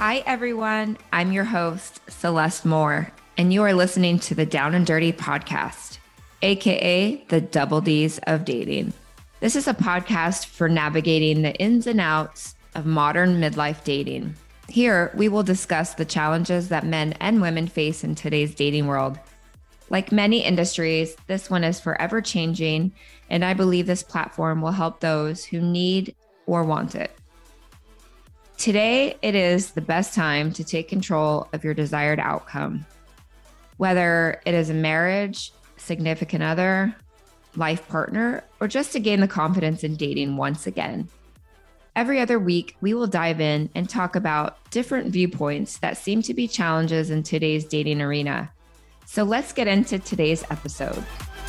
Hi, everyone. I'm your host, Celeste Moore, and you are listening to the Down and Dirty podcast, aka the Double D's of dating. This is a podcast for navigating the ins and outs of modern midlife dating. Here, we will discuss the challenges that men and women face in today's dating world. Like many industries, this one is forever changing, and I believe this platform will help those who need or want it. Today, it is the best time to take control of your desired outcome. Whether it is a marriage, significant other, life partner, or just to gain the confidence in dating once again. Every other week, we will dive in and talk about different viewpoints that seem to be challenges in today's dating arena. So let's get into today's episode.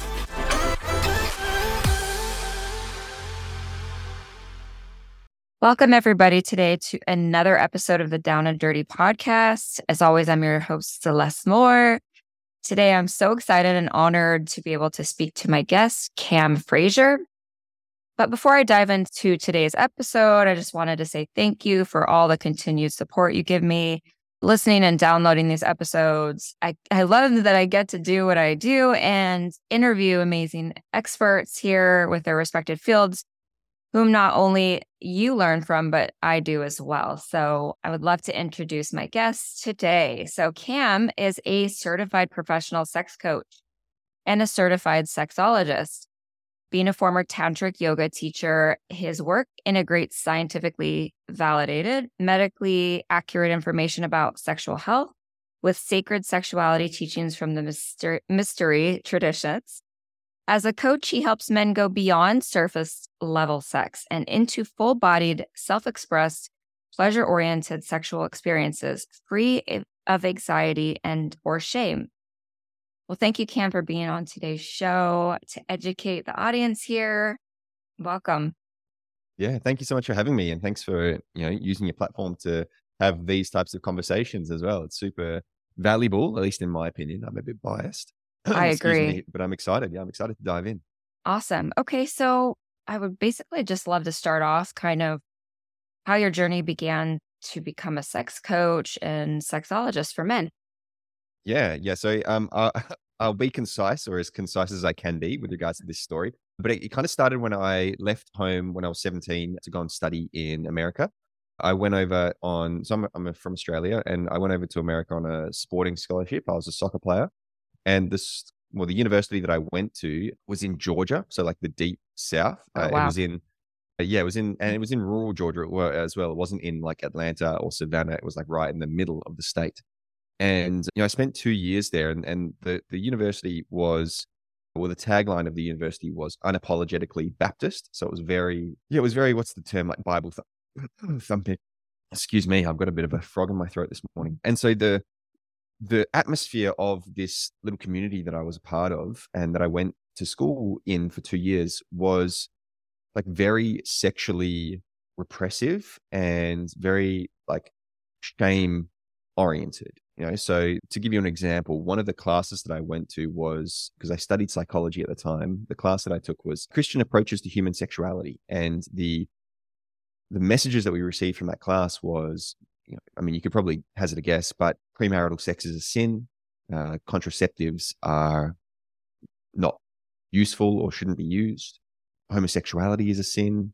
Welcome, everybody, today to another episode of the Down and Dirty podcast. As always, I'm your host, Celeste Moore. Today, I'm so excited and honored to be able to speak to my guest, Cam Frazier. But before I dive into today's episode, I just wanted to say thank you for all the continued support you give me, listening and downloading these episodes. I love that I get to do what I do and interview amazing experts here with their respective fields, whom not only you learn from, but I do as well. So I would love to introduce my guest today. So Cam is a certified professional sex coach and a certified sexologist. Being a former tantric yoga teacher, his work integrates scientifically validated, medically accurate information about sexual health with sacred sexuality teachings from the mystery traditions. As a coach, he helps men go beyond surface level sex and into full-bodied, self-expressed, pleasure-oriented sexual experiences, free of anxiety and or shame. Well, thank you, Cam, for being on today's show to educate the audience here. Welcome. Yeah, thank you so much for having me, and thanks for using your platform to have these types of conversations as well. It's super valuable, at least in my opinion. I'm a bit biased. I Excuse agree. me, but I'm excited. Yeah, I'm excited to dive in. Awesome. Okay, so I would basically just love to start off kind of how your journey began to become a sex coach and sexologist for men. Yeah. So I'll be concise, or as concise as I can be, with regards to this story. But it kind of started when I left home when I was 17 to go and study in America. I went over on, so I'm from Australia, and I went over to America on a sporting scholarship. I was a soccer player. And the university that I went to was in Georgia, so like the deep south. Oh, wow. It was in rural Georgia as well. It wasn't in like Atlanta or Savannah. It was like right in the middle of the state. And I spent 2 years there, and the university was, well, the tagline of the university was unapologetically Baptist. So it was very, what's the term, like Bible thumping. Excuse me, I've got a bit of a frog in my throat this morning. And so the atmosphere of this little community that I was a part of and that I went to school in for 2 years was like very sexually repressive and very like shame oriented. So to give you an example, one of the classes that I went to was, because I studied psychology at the time, the class that I took was Christian Approaches to Human Sexuality. And the messages that we received from that class was, you could probably hazard a guess, but premarital sex is a sin. Contraceptives are not useful or shouldn't be used. Homosexuality is a sin.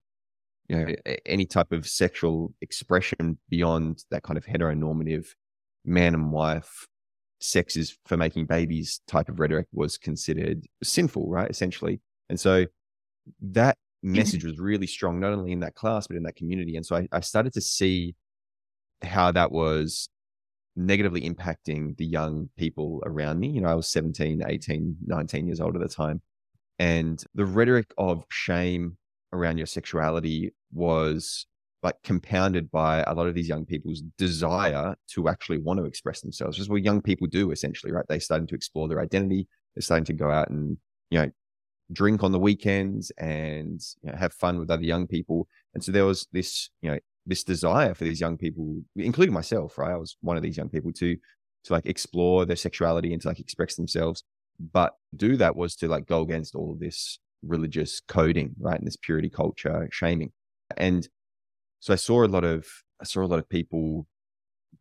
Any type of sexual expression beyond that kind of heteronormative man and wife, sex is for making babies type of rhetoric was considered sinful, right? Essentially. And so that message was really strong, not only in that class, but in that community. And so I started to see how that was negatively impacting the young people around me. I was 17, 18, 19 years old at the time. And the rhetoric of shame around your sexuality was like compounded by a lot of these young people's desire to actually want to express themselves. Just what young people do, essentially, right? They're starting to explore their identity. They're starting to go out and, drink on the weekends and have fun with other young people. And so there was this, this desire for these young people, including myself, right? I was one of these young people to like explore their sexuality and to like express themselves. But do that was to like go against all of this religious coding, right? And this purity culture shaming. And so I saw a lot of people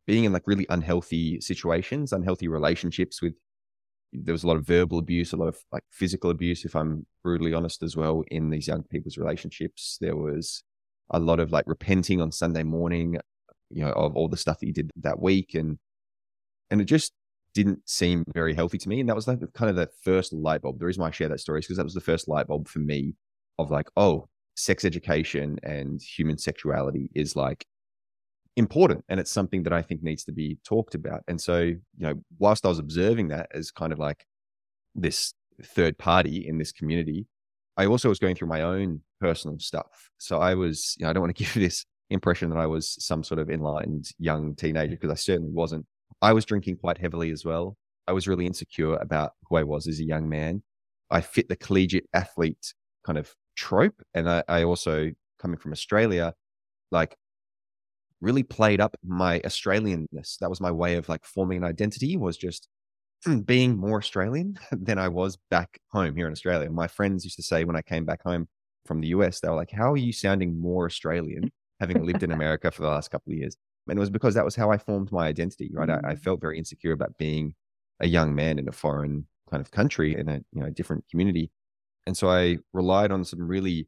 being in like really unhealthy situations, unhealthy relationships with, there was a lot of verbal abuse, a lot of like physical abuse, if I'm brutally honest as well, in these young people's relationships. There was a lot of like repenting on Sunday morning, of all the stuff that you did that week. And it just didn't seem very healthy to me. And that was like kind of the first light bulb. The reason why I share that story is because that was the first light bulb for me of like, oh, sex education and human sexuality is like important, and it's something that I think needs to be talked about. And so, whilst I was observing that as kind of like this third party in this community, I also was going through my own personal stuff. So I was, I don't want to give this impression that I was some sort of enlightened young teenager, because I certainly wasn't. I was drinking quite heavily as well. I was really insecure about who I was as a young man. I fit the collegiate athlete kind of trope. And I also, coming from Australia, like really played up my Australianness. That was my way of like forming an identity, was just being more Australian than I was back home here in Australia. My friends used to say when I came back home from the US, they were like, how are you sounding more Australian having lived in America for the last couple of years? And it was because that was how I formed my identity, right? I felt very insecure about being a young man in a foreign kind of country, in a different community. And so I relied on some really,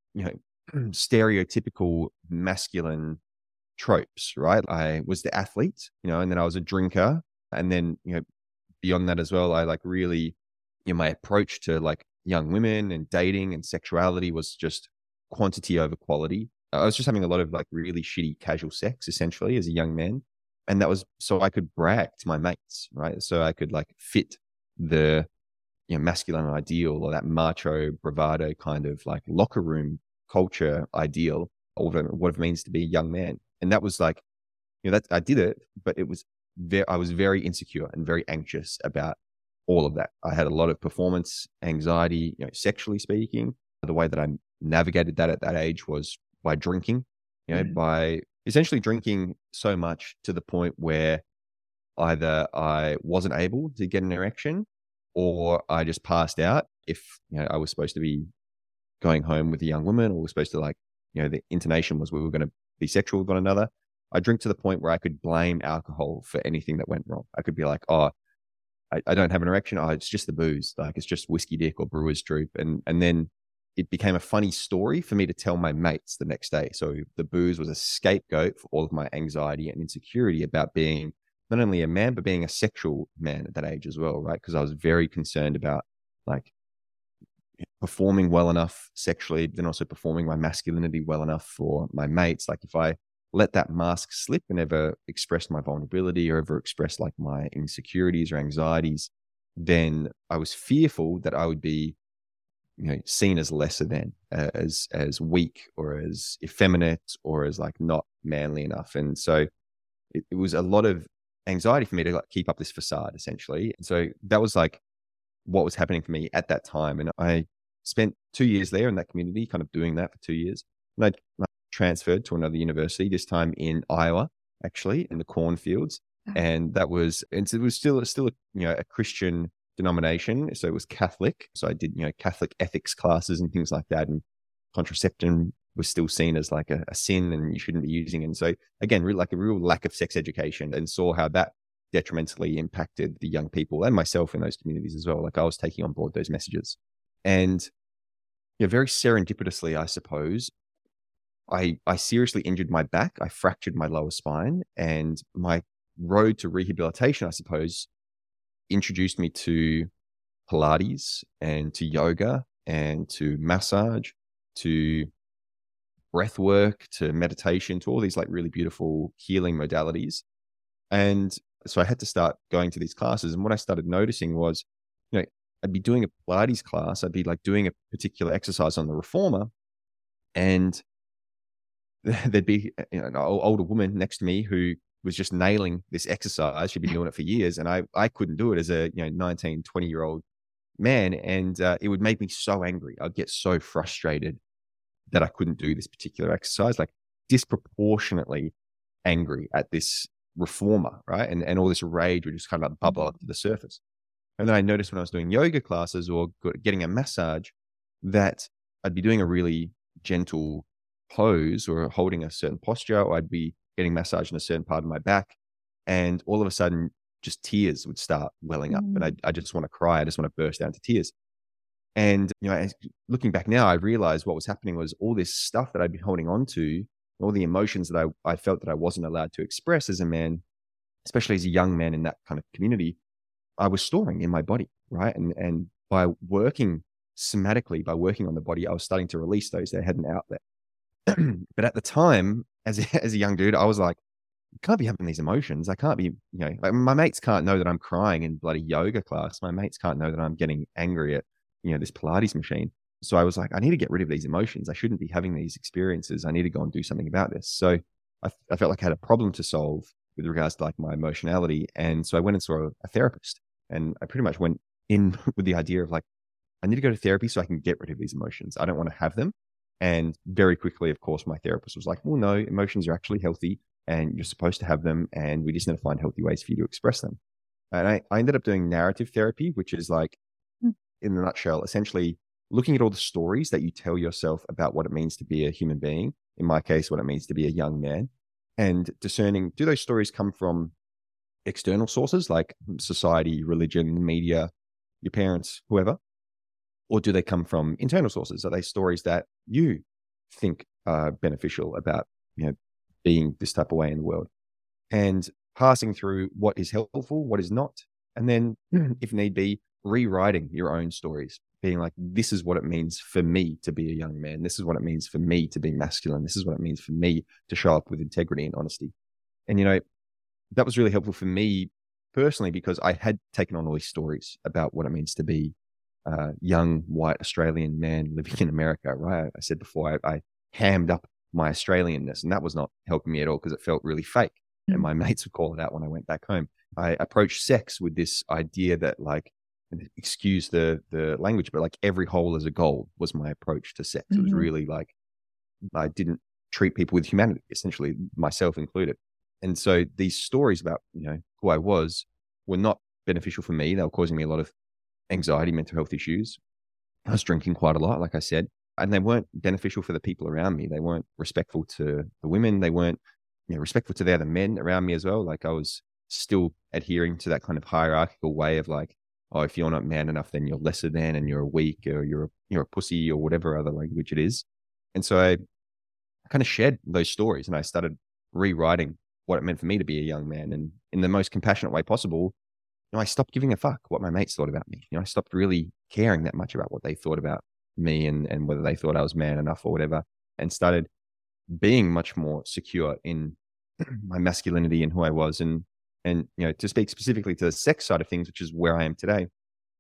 stereotypical masculine tropes, right? I was the athlete, and then I was a drinker. And then, beyond that as well, I like really, my approach to like young women and dating and sexuality was just quantity over quality. I was just having a lot of like really shitty casual sex essentially as a young man. And that was so I could brag to my mates, right? So I could like fit the, masculine ideal, or that macho bravado kind of like locker room culture ideal, or what it means to be a young man. And that was like, that I did it, but it was I was very insecure and very anxious about all of that. I had a lot of performance anxiety, sexually speaking. The way that I navigated that at that age was by drinking, by essentially drinking so much to the point where either I wasn't able to get an erection, or I just passed out if, I was supposed to be going home with a young woman, or was supposed to like, the intonation was we were going to be sexual with one another. I drink to the point where I could blame alcohol for anything that went wrong. I could be like, oh, I don't have an erection. Oh, it's just the booze. Like it's just whiskey dick or brewer's droop. And then it became a funny story for me to tell my mates the next day. So the booze was a scapegoat for all of my anxiety and insecurity about being not only a man, but being a sexual man at that age as well, right? Because I was very concerned about like performing well enough sexually, then also performing my masculinity well enough for my mates. Like if I let that mask slip and ever expressed my vulnerability, or ever expressed like my insecurities or anxieties, then I was fearful that I would be, seen as lesser than, as weak, or as effeminate, or as like not manly enough. And so it was a lot of anxiety for me to like keep up this facade essentially. And so that was like what was happening for me at that time. And I spent 2 years there in that community, kind of doing that for 2 years. And I transferred to another university, this time in Iowa, actually, in the cornfields. And that was, and it was still a Christian denomination. So it was Catholic. So I did, Catholic ethics classes and things like that. And contraception was still seen as like a sin and you shouldn't be using it. And so again, like a real lack of sex education, and saw how that detrimentally impacted the young people and myself in those communities as well. Like I was taking on board those messages. And very serendipitously, I suppose, I seriously injured my back. I fractured my lower spine, and my road to rehabilitation, I suppose, introduced me to Pilates and to yoga and to massage, to breath work, to meditation, to all these like really beautiful healing modalities. And so I had to start going to these classes. And what I started noticing was, I'd be doing a Pilates class. I'd be like doing a particular exercise on the reformer, and there'd be an older woman next to me who was just nailing this exercise. She'd been doing it for years, and I couldn't do it as a 19, 20-year-old man. And it would make me so angry. I'd get so frustrated that I couldn't do this particular exercise, like disproportionately angry at this reformer, right? And all this rage would just kind of like bubble up to the surface. And then I noticed when I was doing yoga classes or getting a massage that I'd be doing a really gentle pose or holding a certain posture, or I'd be getting massaged in a certain part of my back. And all of a sudden, just tears would start welling up. And I just want to cry. I just want to burst out into tears. And, looking back now, I realized what was happening was all this stuff that I'd been holding on to, all the emotions that I felt that I wasn't allowed to express as a man, especially as a young man in that kind of community, I was storing in my body, right? And by working somatically, by working on the body, I was starting to release those that had an outlet. But at the time, as a young dude, I was like, I can't be having these emotions. I can't be, like my mates can't know that I'm crying in bloody yoga class. My mates can't know that I'm getting angry at, this Pilates machine. So I was like, I need to get rid of these emotions. I shouldn't be having these experiences. I need to go and do something about this. So I felt like I had a problem to solve with regards to like my emotionality. And so I went and saw a therapist, and I pretty much went in with the idea of like, I need to go to therapy so I can get rid of these emotions. I don't want to have them. And very quickly, of course, my therapist was like, well, no, emotions are actually healthy and you're supposed to have them. And we just need to find healthy ways for you to express them. And I ended up doing narrative therapy, which is like, in a nutshell, essentially looking at all the stories that you tell yourself about what it means to be a human being. In my case, what it means to be a young man, and discerning, do those stories come from external sources like society, religion, media, your parents, whoever? Or do they come from internal sources? Are they stories that you think are beneficial about, being this type of way in the world? And passing through what is helpful, what is not. And then, if need be, rewriting your own stories, being like, this is what it means for me to be a young man. This is what it means for me to be masculine. This is what it means for me to show up with integrity and honesty. And, that was really helpful for me personally, because I had taken on all these stories about what it means to be a young white Australian man living in America, right? I said before, I hammed up my Australianness, and that was not helping me at all because it felt really fake. And my mates would call it out when I went back home. I approached sex with this idea that, like, excuse the language, but like every hole is a goal was my approach to sex. It was really like, I didn't treat people with humanity, essentially, myself included. And so these stories about, who I was were not beneficial for me. They were causing me a lot of anxiety, mental health issues. I was drinking quite a lot, like I said, and they weren't beneficial for the people around me. They weren't respectful to the women. They weren't, respectful to the other men around me as well. Like, I was still adhering to that kind of hierarchical way of like, oh, if you're not man enough, then you're lesser than, and you're weak, or you're a pussy, or whatever other language it is. And so I kind of shed those stories, and I started rewriting what it meant for me to be a young man, and in the most compassionate way possible. I stopped giving a fuck what my mates thought about me. I stopped really caring that much about what they thought about me and whether they thought I was man enough or whatever, and started being much more secure in my masculinity and who I was. And to speak specifically to the sex side of things, which is where I am today,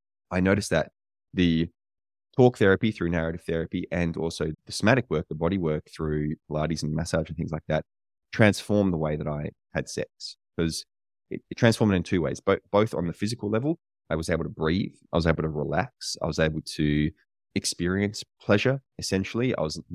I noticed that the talk therapy through narrative therapy, and also the somatic work, the body work through Pilates and massage and things like that, transformed the way that I had sex. Because it transformed it in two ways, both on the physical level. I was able to breathe. I was able to relax. I was able to experience pleasure, essentially. I was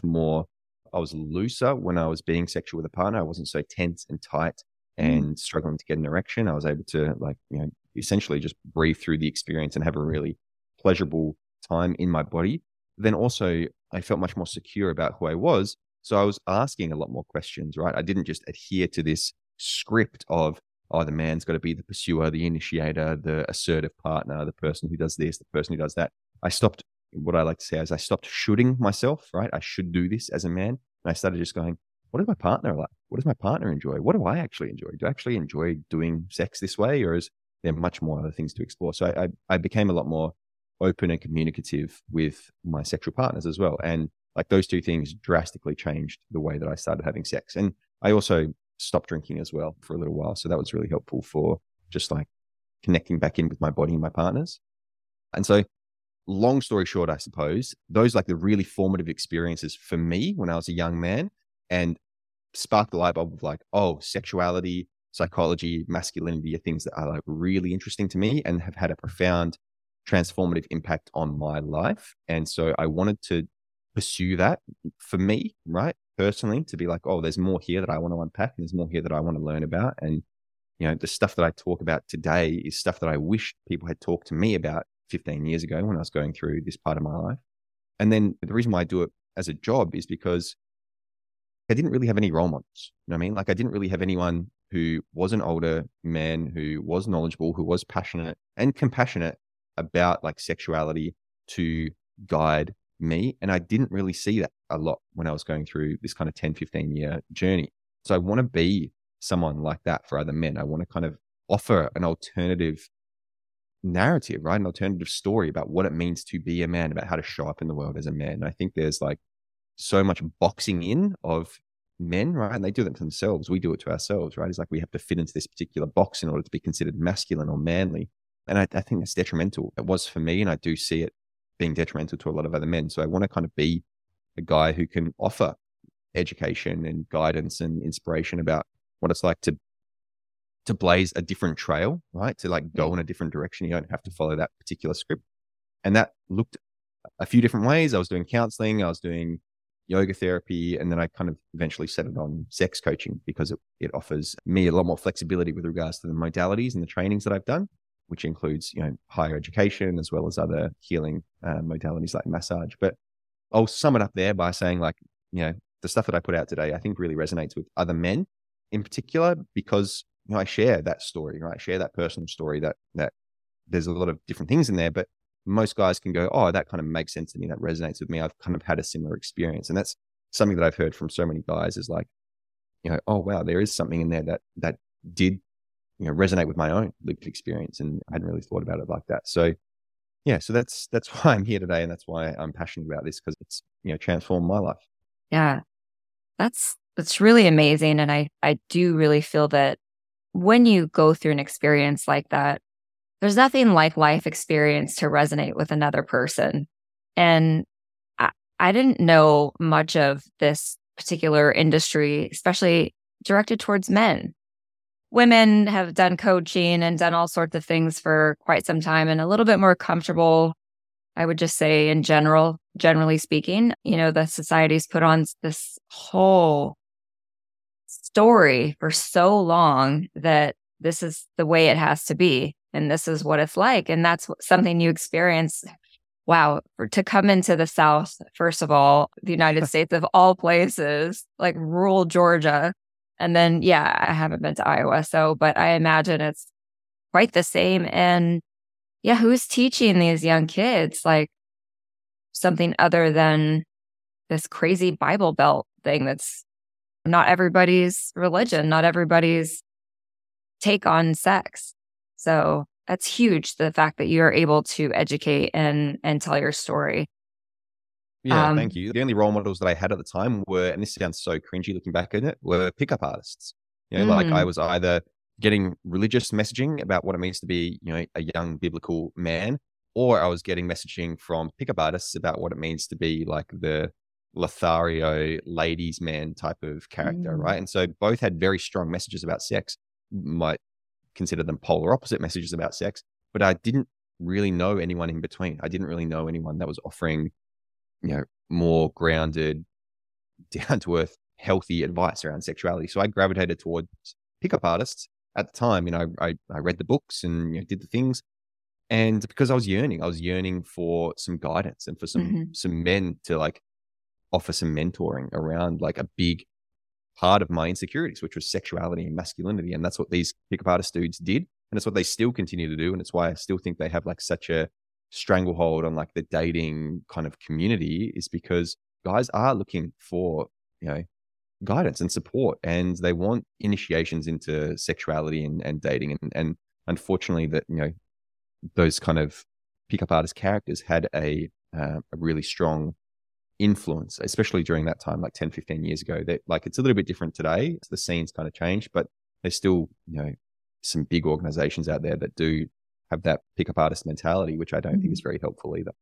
looser when I was being sexual with a partner. I wasn't so tense and tight and struggling to get an erection. I was able to, essentially just breathe through the experience and have a really pleasurable time in my body. Then also, I felt much more secure about who I was. So I was asking a lot more questions, right? I didn't just adhere to this script of, oh, the man's got to be the pursuer, the initiator, the assertive partner, the person who does this, the person who does that. I stopped, what I like to say is I stopped shoulding myself, right? I should do this as a man. And I started just going, what is my partner like? What does my partner enjoy? What do I actually enjoy? Do I actually enjoy doing sex this way? Or is there much more other things to explore? So I became a lot more open and communicative with my sexual partners as well. And like, those two things drastically changed the way that I started having sex. And I also stopped drinking as well for a little while. So that was really helpful for just like connecting back in with my body and my partners. And so, long story short, I suppose, those like the really formative experiences for me when I was a young man, and sparked the light bulb of like, oh, sexuality, psychology, masculinity are things that are like really interesting to me and have had a profound transformative impact on my life. And so I wanted to pursue that for me, right? Personally, to be like, oh, there's more here that I want to unpack, and there's more here that I want to learn about. And, the stuff that I talk about today is stuff that I wish people had talked to me about 15 years ago when I was going through this part of my life. And then the reason why I do it as a job is because I didn't really have any role models. You know what I mean? Like, I didn't really have anyone who was an older man, who was knowledgeable, who was passionate and compassionate about like sexuality to guide me. And I didn't really see that a lot when I was going through this kind of 10, 15-year journey. So I want to be someone like that for other men. I want to kind of offer an alternative narrative, right? An alternative story about what it means to be a man, about how to show up in the world as a man. And I think there's like so much boxing in of men, right? And they do that to themselves. We do it to ourselves, right? It's like we have to fit into this particular box in order to be considered masculine or manly. And I think that's detrimental. It was for me, and I do see it being detrimental to a lot of other men. So I want to kind of be a guy who can offer education and guidance and inspiration about what it's like to blaze a different trail, right? To like go in a different direction. You don't have to follow that particular script. And that looked a few different ways. I was doing counseling, I was doing yoga therapy, and then I kind of eventually settled on sex coaching because it offers me a lot more flexibility with regards to the modalities and the trainings that I've done, which includes, higher education as well as other healing modalities like massage. But I'll sum it up there by saying like, the stuff that I put out today, I think really resonates with other men in particular, because I share that story, right? I share that personal story that there's a lot of different things in there, but most guys can go, oh, that kind of makes sense to me. That resonates with me. I've kind of had a similar experience. And that's something that I've heard from so many guys is like, oh, wow, there is something in there that did, resonate with my own lived experience. And I hadn't really thought about it like that. So yeah, so that's why I'm here today. And that's why I'm passionate about this, because it's, transformed my life. Yeah, that's really amazing. And I do really feel that when you go through an experience like that, there's nothing like life experience to resonate with another person. And I didn't know much of this particular industry, especially directed towards men. Women have done coaching and done all sorts of things for quite some time and a little bit more comfortable, I would just say in generally speaking. The society's put on this whole story for so long that this is the way it has to be. And this is what it's like. And that's something you experience. Wow. To come into the South, first of all, the United States of all places, like rural Georgia. And then, yeah, I haven't been to Iowa. But I imagine it's quite the same. And yeah, who's teaching these young kids like something other than this crazy Bible Belt thing that's not everybody's religion, not everybody's take on sex. So that's huge, the fact that you're able to educate and tell your story. Yeah, thank you. The only role models that I had at the time were, and this sounds so cringy looking back at it, were pickup artists. Like I was either getting religious messaging about what it means to be, a young biblical man, or I was getting messaging from pickup artists about what it means to be like the Lothario ladies man type of character, right? And so both had very strong messages about sex. Might consider them polar opposite messages about sex, but I didn't really know anyone in between. I didn't really know anyone that was offering, more grounded, down to earth, healthy advice around sexuality. So I gravitated towards pickup artists at the time. I read the books and did the things. And because I was yearning for some guidance and for some men to like offer some mentoring around like a big part of my insecurities, which was sexuality and masculinity. And that's what these pickup artist dudes did. And it's what they still continue to do. And it's why I still think they have like such a stranglehold on like the dating kind of community, is because guys are looking for, guidance and support, and they want initiations into sexuality and dating. And unfortunately that, those kind of pickup artist characters had a really strong influence, especially during that time, like 10, 15 years ago. That like it's a little bit different today. The scene's kind of changed, but there's still, some big organizations out there that do have that pickup artist mentality, which I don't think is very helpful either.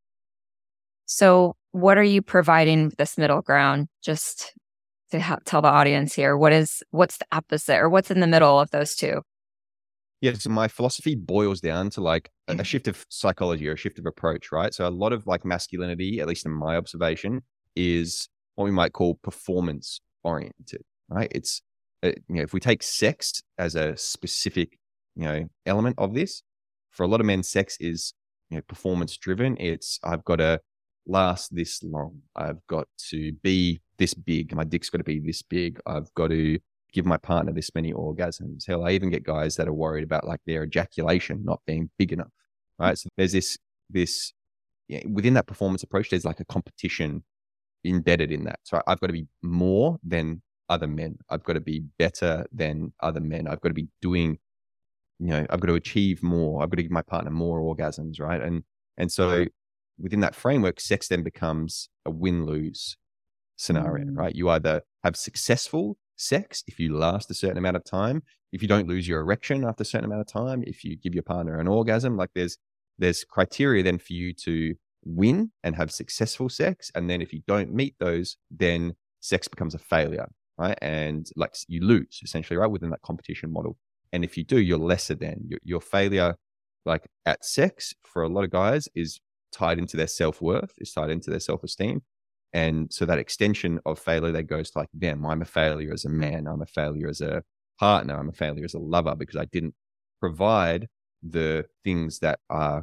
So what are you providing this middle ground? Just to tell the audience here, what's the opposite, or what's in the middle of those two? Yeah, so my philosophy boils down to like a shift of psychology or a shift of approach, right? So a lot of like masculinity, at least in my observation, is what we might call performance oriented, right? It's, if we take sex as a specific, element of this, for a lot of men, sex is, performance driven. It's, I've got to last this long. I've got to be this big. My dick's got to be this big. I've got to give my partner this many orgasms. Hell, I even get guys that are worried about like their ejaculation not being big enough, right? So there's this within that performance approach, there's like a competition embedded in that. So I've got to be more than other men. I've got to be better than other men. I've got to be doing, I've got to achieve more. I've got to give my partner more orgasms, right? And so within that framework, sex then becomes a win-lose scenario, right? You either have successful sex if you last a certain amount of time, if you don't lose your erection after a certain amount of time, if you give your partner an orgasm, like there's criteria then for you to win and have successful sex. And then if you don't meet those, then sex becomes a failure, right? And like you lose essentially, right, within that competition model. And if you do, you're lesser than. Your failure, like at sex, for a lot of guys, is tied into their self-worth, is tied into their self-esteem. And so that extension of failure that goes to like, damn, I'm a failure as a man, I'm a failure as a partner, I'm a failure as a lover because I didn't provide the things that are,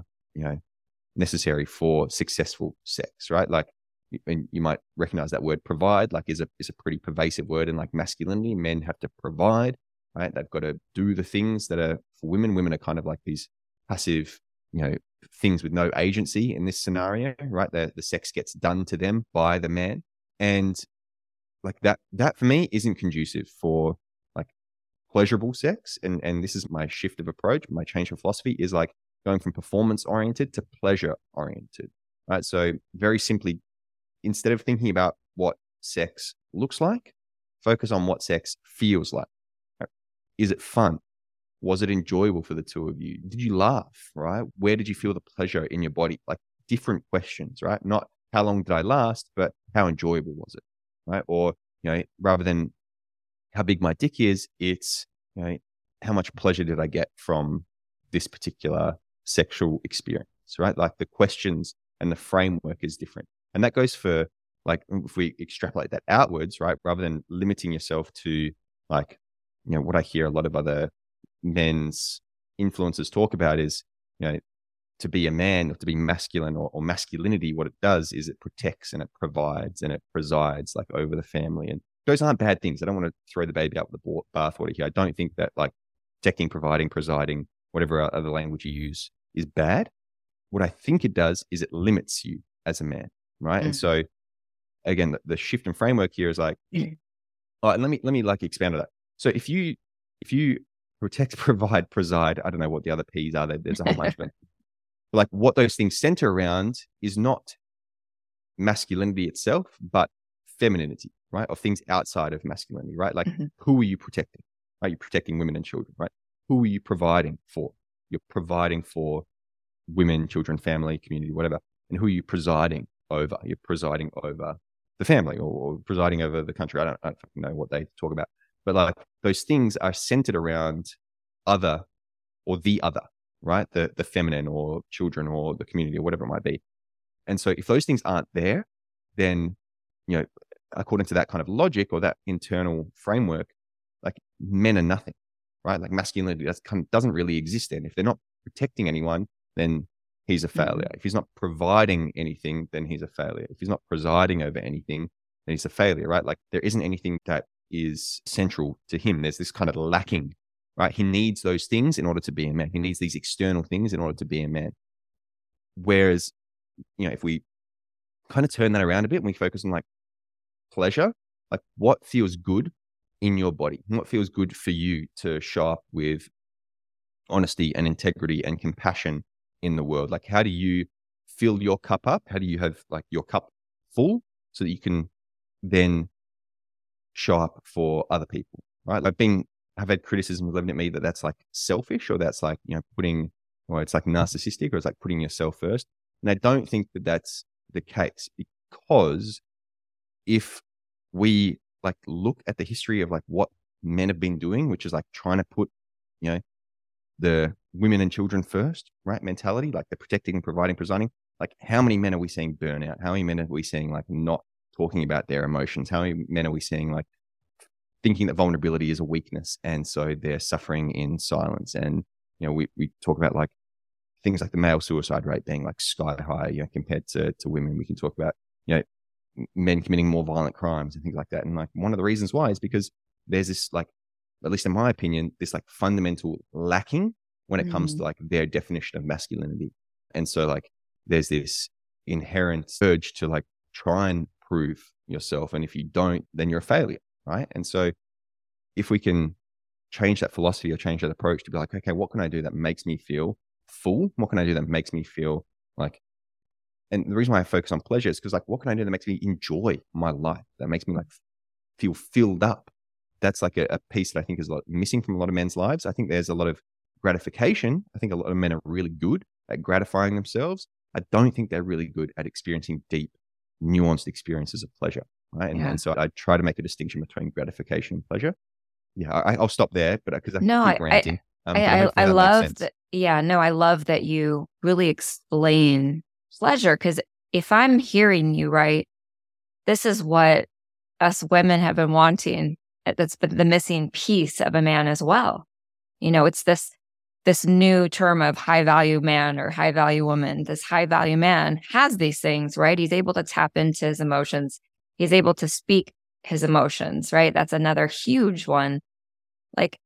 necessary for successful sex, right? Like, and you might recognize that word provide, like is a pretty pervasive word in like masculinity. Men have to provide, right? They've got to do the things that are for women. Women are kind of like these passive, things with no agency in this scenario, right? The sex gets done to them by the man. And like that for me isn't conducive for like pleasurable sex. And this is my shift of approach. My change of philosophy is like going from performance oriented to pleasure oriented, right? So very simply, instead of thinking about what sex looks like, focus on what sex feels like. Right? Is it fun? Was it enjoyable for the two of you? Did you laugh, right? Where did you feel the pleasure in your body? Like different questions, right? Not how long did I last, but how enjoyable was it, right? Or, rather than how big my dick is, it's, how much pleasure did I get from this particular sexual experience, right? Like the questions and the framework is different. And that goes for like, if we extrapolate that outwards, right? Rather than limiting yourself to like, what I hear a lot of other men's influencers talk about is, to be a man or to be masculine or masculinity, what it does is it protects and it provides and it presides like over the family. And those aren't bad things. I don't want to throw the baby out with the bathwater here. I don't think that like protecting, providing, presiding, whatever other language you use is bad. What I think it does is it limits you as a man, right? And so again, the shift in framework here is like, all right, let me like expand on that. So if you protect, provide, preside, I don't know what the other P's are. There's a whole bunch of them. Like what those things center around is not masculinity itself, but femininity, right? Of things outside of masculinity, right? Like who are you protecting, right? You're protecting women and children, right? Who are you providing for? You're providing for women, children, family, community, whatever. And who are you presiding over? You're presiding over the family or presiding over the country. I don't fucking know what they talk about. But like those things are centered around other or the other, right? The feminine or children or the community or whatever it might be. And so if those things aren't there, then, according to that kind of logic or that internal framework, like men are nothing, right? Like masculinity doesn't really exist then. If they're not protecting anyone, then he's a failure. If he's not providing anything, then he's a failure. If he's not presiding over anything, then he's a failure, right? Like there isn't anything that is central to him. There's this kind of lacking, right? He needs those things in order to be a man. He needs these external things in order to be a man. Whereas, if we kind of turn that around a bit and we focus on like pleasure, like what feels good in your body, what feels good for you to show up with honesty and integrity and compassion in the world. Like how do you fill your cup up? How do you have like your cup full so that you can then show up for other people, right? I've had criticism leveled at me that that's like selfish or that's like, or it's like narcissistic or it's like putting yourself first. And I don't think that that's the case, because if we like look at the history of like what men have been doing, which is like trying to put, the women and children first, right? Mentality, like the protecting, providing, presiding. Like how many men are we seeing burn out? How many men are we seeing like not talking about their emotions? How many men are we seeing like thinking that vulnerability is a weakness, and so they're suffering in silence? And we talk about like things like the male suicide rate being like sky high, compared to women. We can talk about men committing more violent crimes and things like that. And like one of the reasons why is because there's this like at least in my opinion, this like fundamental lacking when it comes to Mm. like their definition of masculinity. And so like there's this inherent urge to like try and prove yourself. And if you don't, then you're a failure. Right. And so if we can change that philosophy or change that approach to be like, okay, what can I do that makes me feel full? What can I do that makes me feel like, and the reason why I focus on pleasure is because like, what can I do that makes me enjoy my life? That makes me like feel filled up. That's like a piece that I think is a lot missing from a lot of men's lives. I think there's a lot of gratification. I think a lot of men are really good at gratifying themselves. I don't think they're really good at experiencing deep, nuanced experiences of pleasure. Right. Yeah. And so I try to make a distinction between gratification and pleasure. Yeah, I'll stop there, but because I No, keep ranting. But I hopefully that makes love sense. that. Yeah, no, I love that you really explain pleasure, because if I'm hearing you right, this is what us women have been wanting. That's been the missing piece of a man as well. It's this new term of high value man or high value woman. This high value man has these things, right? He's able to tap into his emotions. He's able to speak his emotions, right? That's another huge one. Like,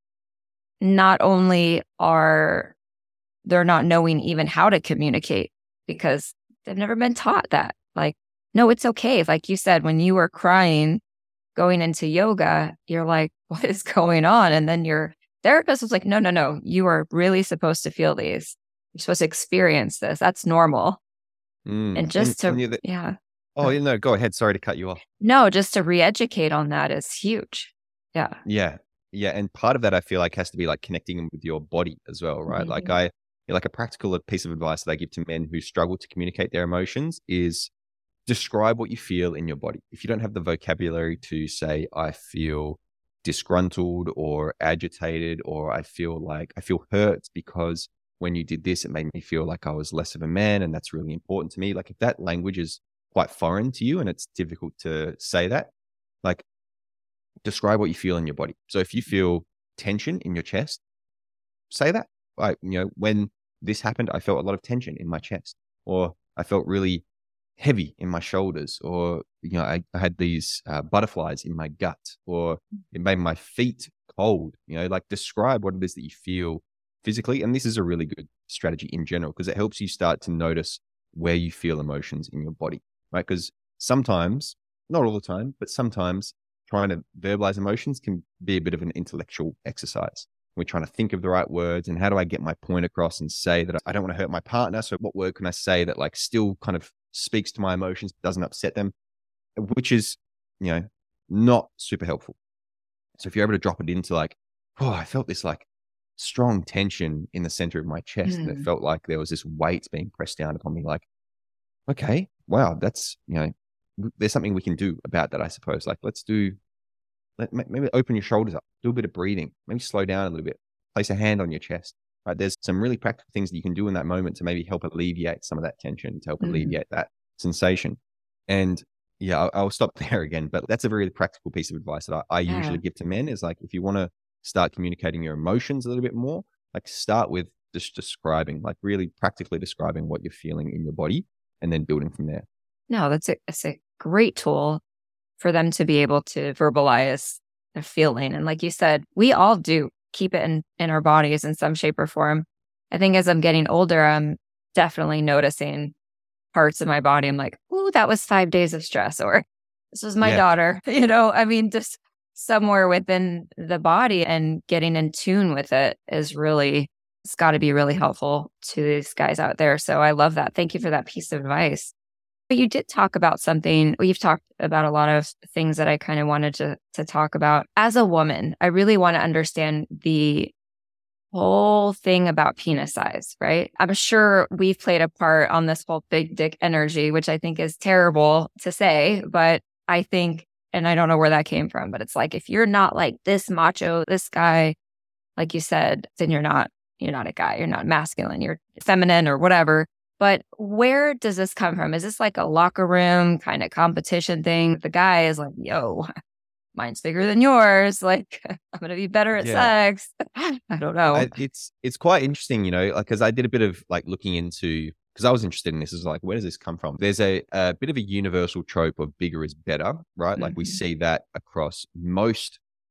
not only are they're not knowing even how to communicate because they've never been taught that. Like, no, it's okay. Like you said, when you were crying going into yoga, you're like, what is going on? And then your therapist was like, no, you are really supposed to feel these. You're supposed to experience this. That's normal. And just yeah. Oh, no, go ahead. Sorry to cut you off. No, just to re-educate on that is huge. Yeah. Yeah. Yeah. And part of that I feel like has to be like connecting with your body as well, right? Mhm. Like a practical piece of advice that I give to men who struggle to communicate their emotions is describe what you feel in your body. If you don't have the vocabulary to say, I feel disgruntled or agitated, or I feel hurt because when you did this, it made me feel like I was less of a man. And that's really important to me. Like if that language is quite foreign to you and it's difficult to say that, like describe what you feel in your body. So if you feel tension in your chest, say that. Like, when this happened, I felt a lot of tension in my chest, or I felt really heavy in my shoulders, or, I had these butterflies in my gut, or it made my feet cold, like describe what it is that you feel physically. And this is a really good strategy in general because it helps you start to notice where you feel emotions in your body, right? Because sometimes, not all the time, but sometimes trying to verbalize emotions can be a bit of an intellectual exercise. We're trying to think of the right words and how do I get my point across and say that I don't want to hurt my partner. So what word can I say that like still kind of speaks to my emotions, doesn't upset them, which is, not super helpful. So if you're able to drop it into like, oh, I felt this like strong tension in the center of my chest and it felt like there was this weight being pressed down upon me. Like, okay, wow, that's, there's something we can do about that, I suppose. Like, maybe open your shoulders up, do a bit of breathing, maybe slow down a little bit, place a hand on your chest, right? There's some really practical things that you can do in that moment to maybe help alleviate some of that tension, to help alleviate that sensation. And yeah, I'll stop there again, but that's a very practical piece of advice that I usually give to men is like, if you want to start communicating your emotions a little bit more, like start with just describing, like really practically describing what you're feeling in your body and then building from there. No, that's a great tool for them to be able to verbalize their feeling. And like you said, we all do keep it in our bodies in some shape or form. I think as I'm getting older, I'm definitely noticing parts of my body. I'm like, ooh, that was 5 days of stress, or this was my daughter, just somewhere within the body, and getting in tune with it is really, it's got to be really helpful to these guys out there. So I love that. Thank you for that piece of advice. But you did talk about something, you've talked about a lot of things that I kind of wanted to talk about. As a woman, I really want to understand the whole thing about penis size, right? I'm sure we've played a part on this whole big dick energy, which I think is terrible to say, but I think, and I don't know where that came from, but it's like, if you're not like this macho, this guy, like you said, then you're not a guy, you're not masculine, you're feminine or whatever. But where does this come from? Is this like a locker room kind of competition thing? The guy is like, yo, mine's bigger than yours. Like, I'm going to be better at sex. I don't know. It's quite interesting, like, because I did a bit of like looking into, because I was interested in this, is like, where does this come from? There's a bit of a universal trope of bigger is better, right? Like we see that across most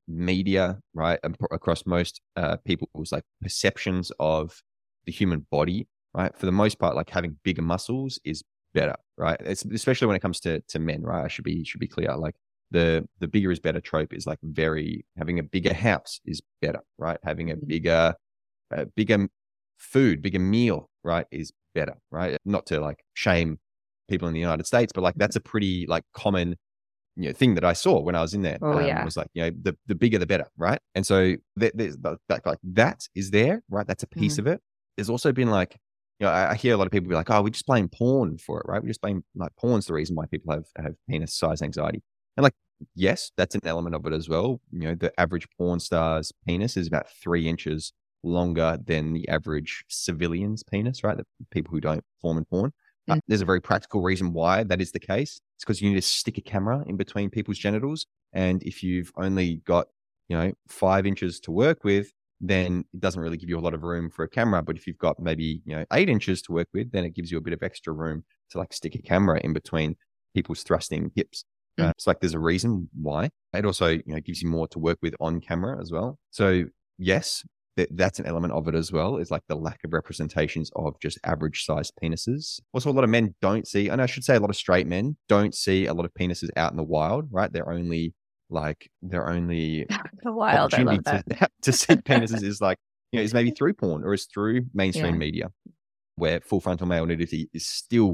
media, right, and across most people's like perceptions of the human body, right, for the most part, like having bigger muscles is better, right? It's especially when it comes to men, right? I should be clear. Like the bigger is better trope is like very having a bigger house is better, right? Having a bigger food, bigger meal, right, is better, right? Not to like shame people in the United States, but like that's a pretty like common thing that I saw when I was in there. Oh, yeah. Was like the bigger the better, right? And so there's like that is there, right? That's a piece of it. There's also been like I hear a lot of people be like, oh, we're just blame porn for it, right? We just blame like porn's the reason why people have penis size anxiety, and like yes, that's an element of it as well. The average porn star's penis is about 3 inches longer than the average civilian's penis, right? The people who don't perform in porn. There's a very practical reason why that is the case. It's because you need to stick a camera in between people's genitals. And if you've only got, 5 inches to work with, then it doesn't really give you a lot of room for a camera. But if you've got maybe, 8 inches to work with, then it gives you a bit of extra room to like stick a camera in between people's thrusting hips. It's like there's a reason why. It also, gives you more to work with on camera as well. So yes, that's an element of it as well, is like the lack of representations of just average sized penises. Also, a lot of men don't see, and I should say a lot of straight men don't see a lot of penises out in the wild, right? Their only the wild, I love that. to see penises is like, is maybe through porn or is through mainstream media, where full frontal male nudity is still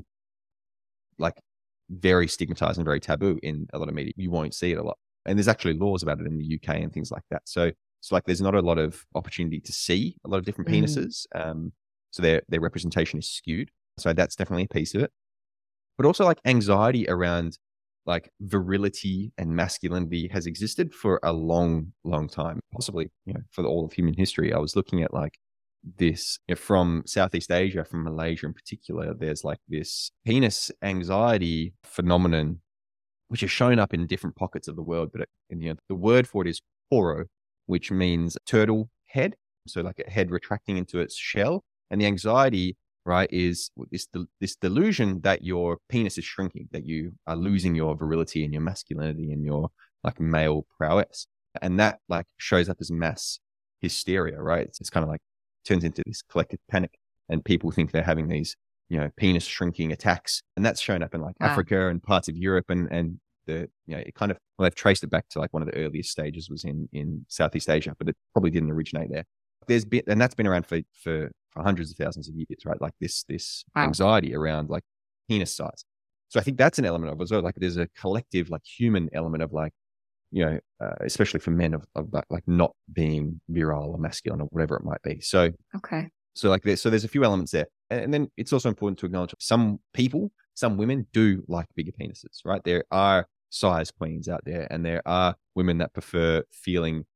like very stigmatized and very taboo in a lot of media. You won't see it a lot. And there's actually laws about it in the UK and things like that. So like there's not a lot of opportunity to see a lot of different penises. So their representation is skewed. So that's definitely a piece of it. But also like anxiety around like virility and masculinity has existed for a long, long time, possibly, for all of human history. I was looking at like this from Southeast Asia, from Malaysia in particular. There's like this penis anxiety phenomenon, which has shown up in different pockets of the world. But the word for it is poro, which means turtle head. So like a head retracting into its shell. And the anxiety, right, is this delusion that your penis is shrinking, that you are losing your virility and your masculinity and your like male prowess. And that like shows up as mass hysteria, right? It's kind of like turns into this collective panic, and people think they're having these, penis shrinking attacks. And that's shown up in like Africa and parts of Europe and it kind of, they've traced it back to like one of the earliest stages was in Southeast Asia, but it probably didn't originate there. And that's been around for hundreds of thousands of years, right? Like this anxiety around like penis size. So I think that's an element of it as well. Like there's a collective, like human element of like, especially for men of like not being virile or masculine or whatever it might be. So, okay. So like there's a few elements there. And then it's also important to acknowledge some women do like bigger penises, right? There are size queens out there, and there are women that prefer feeling,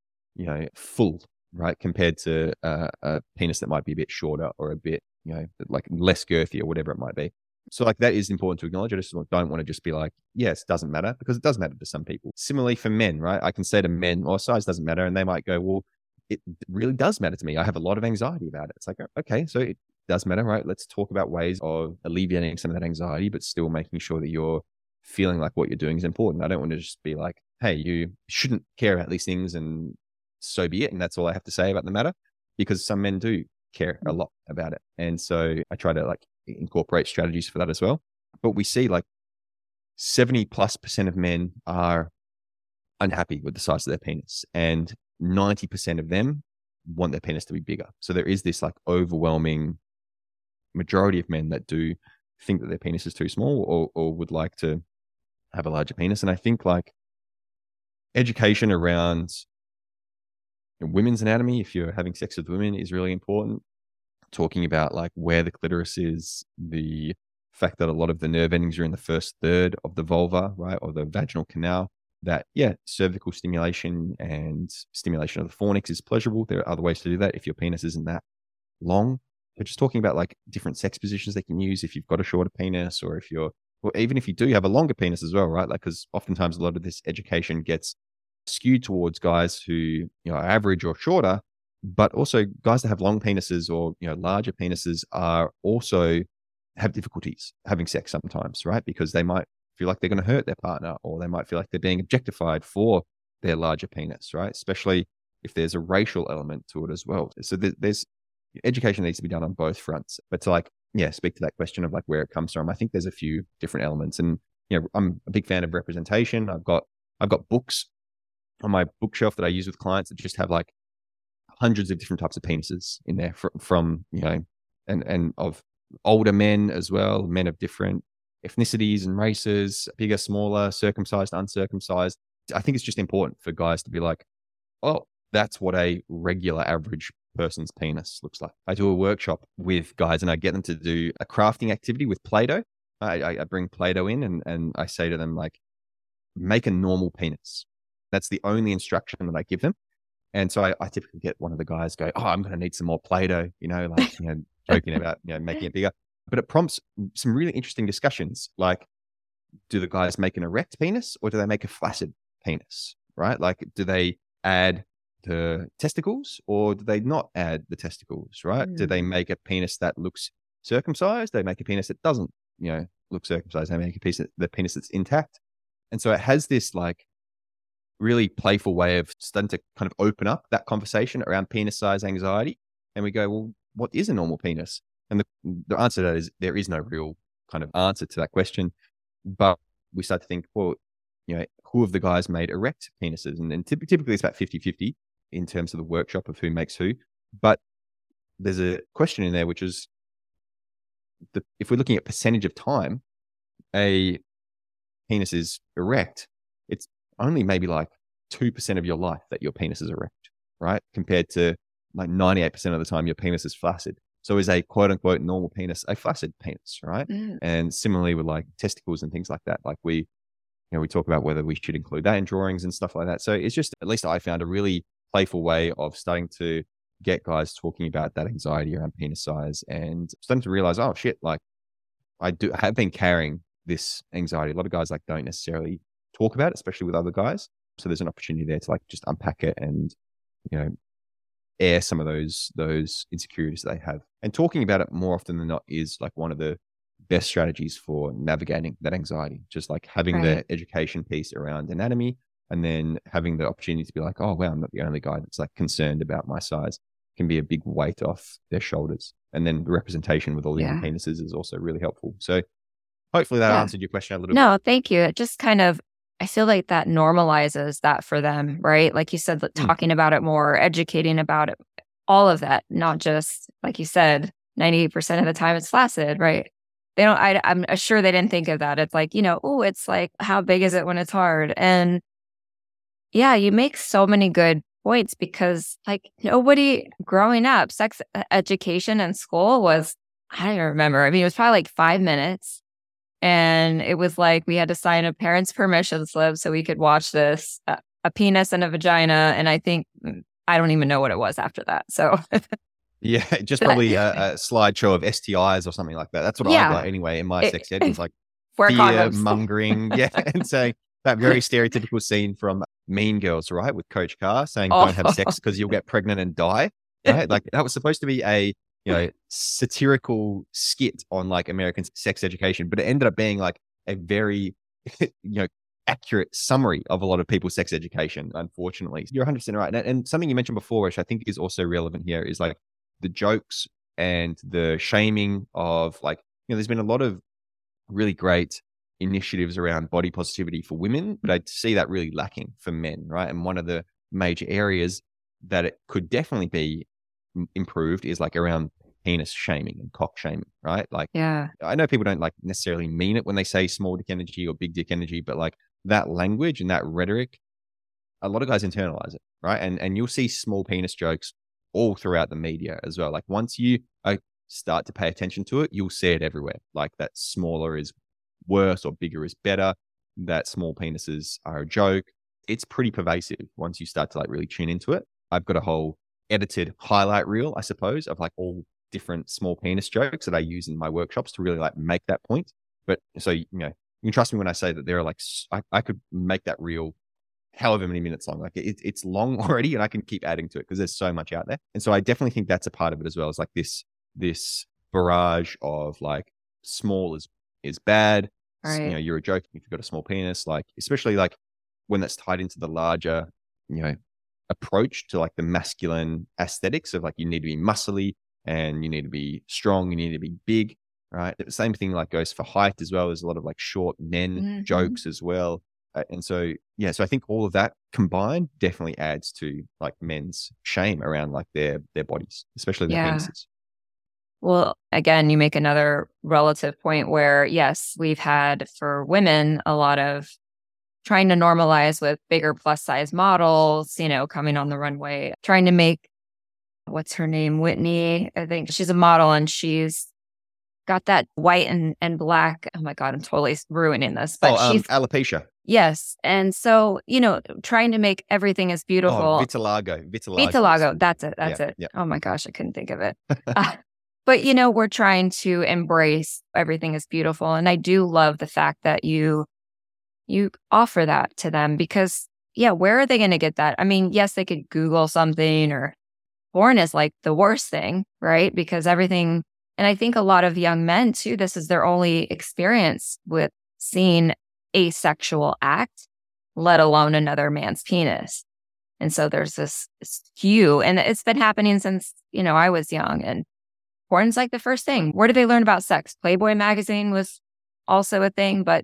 full, right? Compared to a penis that might be a bit shorter or a bit, like less girthy or whatever it might be. So like that is important to acknowledge. I just don't want to just be like, yes, it doesn't matter, because it does matter to some people. Similarly for men, right? I can say to men, well, size doesn't matter. And they might go, well, it really does matter to me. I have a lot of anxiety about it. It's like, okay, so it does matter, right? Let's talk about ways of alleviating some of that anxiety, but still making sure that you're feeling like what you're doing is important. I don't want to just be like, hey, you shouldn't care about these things and so be it. And that's all I have to say about the matter, because some men do care a lot about it. And so I try to like incorporate strategies for that as well. But we see like 70+% of men are unhappy with the size of their penis, and 90% of them want their penis to be bigger. So there is this like overwhelming majority of men that do think that their penis is too small or would like to have a larger penis. And I think like education around women's anatomy, if you're having sex with women, is really important. Talking about like where the clitoris is, the fact that a lot of the nerve endings are in the first third of the vulva, right, or the vaginal canal, that, cervical stimulation and stimulation of the fornix is pleasurable. There are other ways to do that if your penis isn't that long. But just talking about like different sex positions they can use if you've got a shorter penis, or even if you do have a longer penis as well, right? Like, because oftentimes a lot of this education gets skewed towards guys who, are average or shorter, but also guys that have long penises or, larger penises are also have difficulties having sex sometimes, right? Because they might feel like they're going to hurt their partner, or they might feel like they're being objectified for their larger penis, right? Especially if there's a racial element to it as well. So there's education needs to be done on both fronts. But to like, yeah, speak to that question of like where it comes from, I think there's a few different elements. And, you know, I'm a big fan of representation. I've got books on my bookshelf that I use with clients that just have like hundreds of different types of penises in there from you know, and of older men as well, men of different ethnicities and races, bigger, smaller, circumcised, uncircumcised. I think it's just important for guys to be like, oh, that's what a regular average person's penis looks like. I do a workshop with guys and I get them to do a crafting activity with Play-Doh. I bring Play-Doh in and I say to them, like, make a normal penis. That's the only instruction that I give them. And so I typically get one of the guys go, oh, I'm going to need some more Play-Doh, you know, like, you know, joking about, you know, making it bigger. But it prompts some really interesting discussions. Like, do the guys make an erect penis or do they make a flaccid penis, right? Like, do they add the testicles or do they not add the testicles, right? Do they make a penis that looks circumcised? They make a penis that doesn't, you know, look circumcised. They make a piece of the penis that's intact. And so it has this like really playful way of starting to kind of open up that conversation around penis size anxiety. And we go, well, what is a normal penis? And the answer to that is there is no real kind of answer to that question. But we start to think, well, you know, who of the guys made erect penises? And typically it's about 50-50 in terms of the workshop of who makes who. But there's a question in there, which is if we're looking at percentage of time, a penis is erect, it's only maybe like 2% of your life that your penis is erect, right? Compared to like 98% of the time your penis is flaccid. So is a quote unquote normal penis a flaccid penis, right? And similarly with like testicles and things like that, like we talk about whether we should include that in drawings and stuff like that. So it's just, at least I found a really playful way of starting to get guys talking about that anxiety around penis size and starting to realize, oh shit, like I have been carrying this anxiety. A lot of guys like don't necessarily talk about it, especially with other guys. So there's an opportunity there to like just unpack it and, you know, air some of those insecurities that they have. And talking about it more often than not is like one of the best strategies for navigating that anxiety. Just like having the education piece around anatomy and then having the opportunity to be like, oh, wow, I'm not the only guy that's like concerned about my size, can be a big weight off their shoulders. And then the representation with all the different penises is also really helpful. So hopefully that answered your question a little bit. No, thank you. It just kind of, I feel like that normalizes that for them, right? Like you said, talking about it more, educating about it, all of that, not just, like you said, 98% of the time it's flaccid, right? They don't, I'm sure they didn't think of that. It's like, you know, oh, it's like, how big is it when it's hard? And yeah, you make so many good points because like nobody growing up, sex education in school was, I don't even remember. I mean, it was probably like 5 minutes. And it was like we had to sign a parent's permission slip so we could watch this, a penis and a vagina. And I think, I don't even know what it was after that. So yeah, just probably a slideshow of STIs or something like that. That's what I got anyway in my sex ed. It was like fear mongering. Yeah. And saying that very stereotypical scene from Mean Girls, right? With Coach Carr saying, don't have sex because you'll get pregnant and die. Right? Like that was supposed to be a, you know, satirical skit on like American sex education, but it ended up being like a very, you know, accurate summary of a lot of people's sex education, unfortunately. You're 100% right. And something you mentioned before, which I think is also relevant here, is like the jokes and the shaming of like, you know, there's been a lot of really great initiatives around body positivity for women, but I see that really lacking for men, right? And one of the major areas that it could definitely be improved is like around penis shaming and cock shaming, right? Like, I know people don't like necessarily mean it when they say small dick energy or big dick energy, but like that language and that rhetoric, a lot of guys internalize it, right? And you'll see small penis jokes all throughout the media as well. Like once you start to pay attention to it, you'll see it everywhere. Like that smaller is worse or bigger is better, that small penises are a joke. It's pretty pervasive once you start to like really tune into it. I've got a whole edited highlight reel, I suppose, of like all different small penis jokes that I use in my workshops to really like make that point. But so, you know, you can trust me when I say that there are like, I could make that reel however many minutes long. Like it's long already and I can keep adding to it because there's so much out there. And so I definitely think that's a part of it as well. It's like this barrage of like small is bad. Right. You know, you're a joke if you've got a small penis, like especially like when that's tied into the larger, approach to like the masculine aesthetics of like, you need to be muscly and you need to be strong, you need to be big, right? The same thing like goes for height as well. There's a lot of like short men jokes as well. And so, so I think all of that combined definitely adds to like men's shame around like their bodies, especially their penises. Well, again, you make another relative point where, yes, we've had for women a lot of trying to normalize with bigger plus size models, coming on the runway, trying to make, what's her name? Whitney. I think she's a model and she's got that white and black. Oh my God, I'm totally ruining this. But she's alopecia. Yes. And so, trying to make everything as beautiful. Oh, vitiligo. That's it. That's it. Yeah. Oh my gosh, I couldn't think of it. But, we're trying to embrace everything as beautiful. And I do love the fact that you offer that to them because, where are they going to get that? I mean, yes, they could Google something, or porn is like the worst thing, right? Because everything, and I think a lot of young men too, this is their only experience with seeing a sexual act, let alone another man's penis. And so there's this skew, and it's been happening since, I was young, and porn's like the first thing. Where did they learn about sex? Playboy magazine was also a thing, but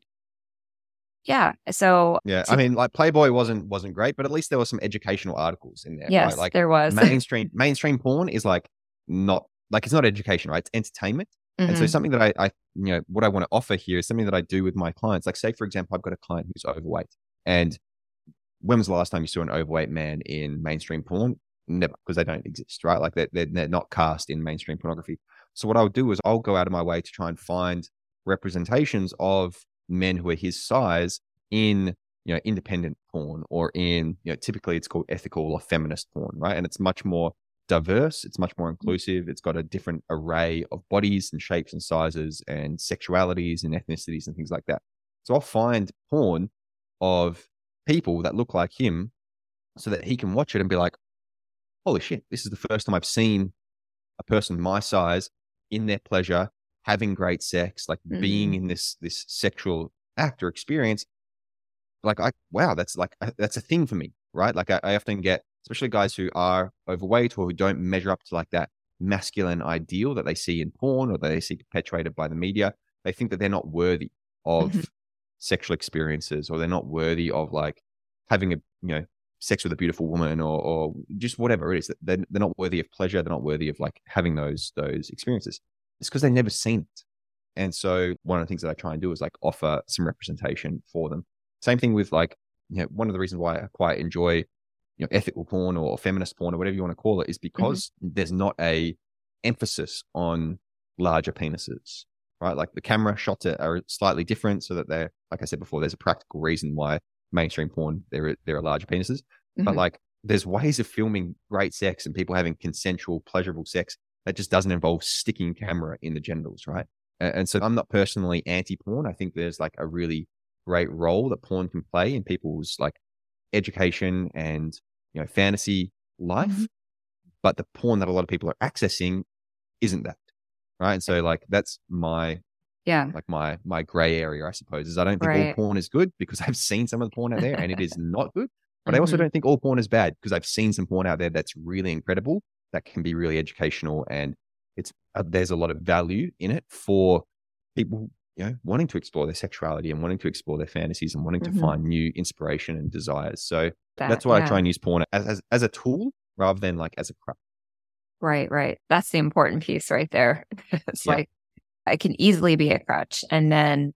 so I mean, like Playboy wasn't great, but at least there were some educational articles in there. Yes, right? Like there was. mainstream porn is like not like, it's not education, right? It's entertainment. And so something that I what I want to offer here is something that I do with my clients. Like, say for example, I've got a client who's overweight, and when was the last time you saw an overweight man in mainstream porn? Never, because they don't exist, right? Like they're not cast in mainstream pornography. So what I'll do is I'll go out of my way to try and find representations of men who are his size in, independent porn, or in, typically it's called ethical or feminist porn, right? And it's much more diverse. It's much more inclusive. It's got a different array of bodies and shapes and sizes and sexualities and ethnicities and things like that. So I'll find porn of people that look like him so that he can watch it and be like, holy shit, this is the first time I've seen a person my size in their pleasure, having great sex, like being in this sexual act or experience. Like, that's a thing for me, right? Like I often get, especially guys who are overweight or who don't measure up to like that masculine ideal that they see in porn or that they see perpetuated by the media. They think that they're not worthy of sexual experiences, or they're not worthy of like having a, sex with a beautiful woman, or just whatever it is. They're not worthy of pleasure. They're not worthy of like having those experiences. It's because they've never seen it. And so one of the things that I try and do is like offer some representation for them. Same thing with like, one of the reasons why I quite enjoy, ethical porn or feminist porn or whatever you want to call it, is because there's not a emphasis on larger penises, right? Like the camera shots are slightly different, so that they're, like I said before, there's a practical reason why mainstream porn, there are larger penises. But like, there's ways of filming great sex and people having consensual, pleasurable sex that just doesn't involve sticking camera in the genitals, right? And so I'm not personally anti-porn. I think there's like a really great role that porn can play in people's like education and, fantasy life. But the porn that a lot of people are accessing isn't that, right? And so like, that's my my gray area, I suppose, is I don't think all porn is good, because I've seen some of the porn out there and it is not good. But I also don't think all porn is bad, because I've seen some porn out there that's really incredible, that can be really educational, and it's there's a lot of value in it for people, wanting to explore their sexuality and wanting to explore their fantasies and wanting to find new inspiration and desires. So that's why I try and use porn as a tool rather than like as a crutch. Right. That's the important piece right there. It's like, I can easily be a crutch. And then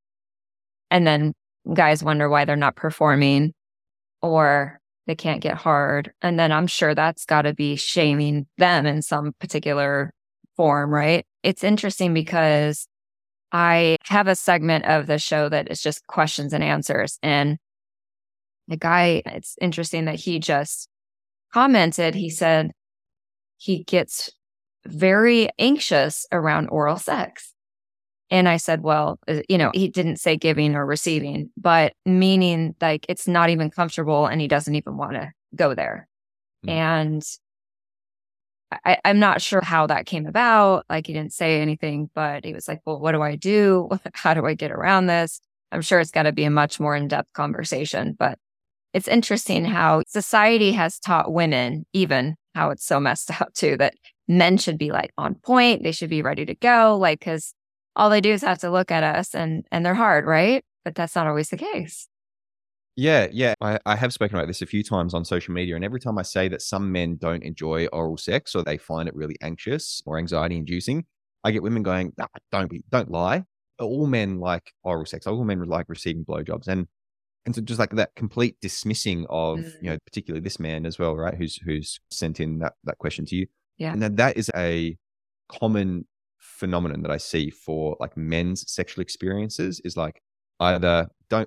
guys wonder why they're not performing, or they can't get hard. And then I'm sure that's got to be shaming them in some particular form, right? It's interesting because I have a segment of the show that is just questions and answers. And the guy, it's interesting that he just commented, he said he gets very anxious around oral sex. And I said, well, he didn't say giving or receiving, but meaning like it's not even comfortable and he doesn't even want to go there. And I'm not sure how that came about. Like, he didn't say anything, but he was like, well, what do I do? How do I get around this? I'm sure it's got to be a much more in-depth conversation, but it's interesting how society has taught women, even how it's so messed up too, that men should be like on point. They should be ready to go. Like, cause all they do is have to look at us and they're hard, right? But that's not always the case. Yeah, yeah. I have spoken about this a few times on social media, and every time I say that some men don't enjoy oral sex or they find it really anxious or anxiety inducing, I get women going, "Nah, don't lie. All men like oral sex. All men like receiving blowjobs." And so just like that complete dismissing of, Mm, particularly this man as well, right? Who's sent in that question to you. yeah. And that is a common phenomenon that I see for like men's sexual experiences is like either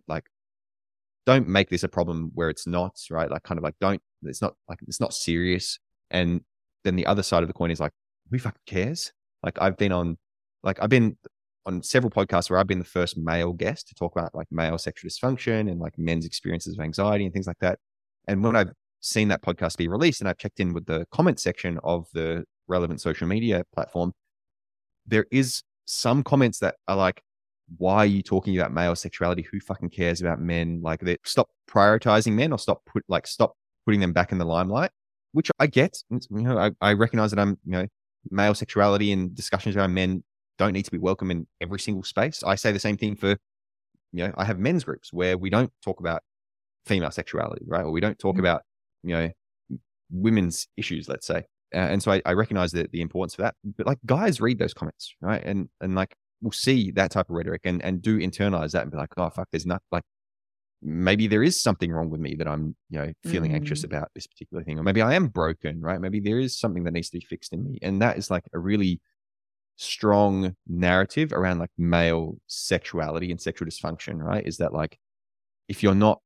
don't make this a problem where it's not, right? Like kind of like it's not serious. And then the other side of the coin is like, who fucking cares? Like I've been on several podcasts where I've been the first male guest to talk about like male sexual dysfunction and like men's experiences of anxiety and things like that. And when I've seen that podcast be released and I've checked in with the comment section of the relevant social media platform, there is some comments that are like, why are you talking about male sexuality? Who fucking cares about men? Like, they stop prioritizing men or stop putting them back in the limelight, which I get. I recognize that male sexuality and discussions around men don't need to be welcome in every single space. I say the same thing for, I have men's groups where we don't talk about female sexuality, right? Or we don't talk about, you know, women's issues, let's say. And so I recognize the importance of that. But like guys read those comments, right? And like we'll see that type of rhetoric and do internalize that and be like, oh fuck, there's not like maybe there is something wrong with me that I'm, feeling anxious about this particular thing. Or maybe I am broken, right? Maybe there is something that needs to be fixed in me. And that is like a really strong narrative around like male sexuality and sexual dysfunction, right? Is that like if you're not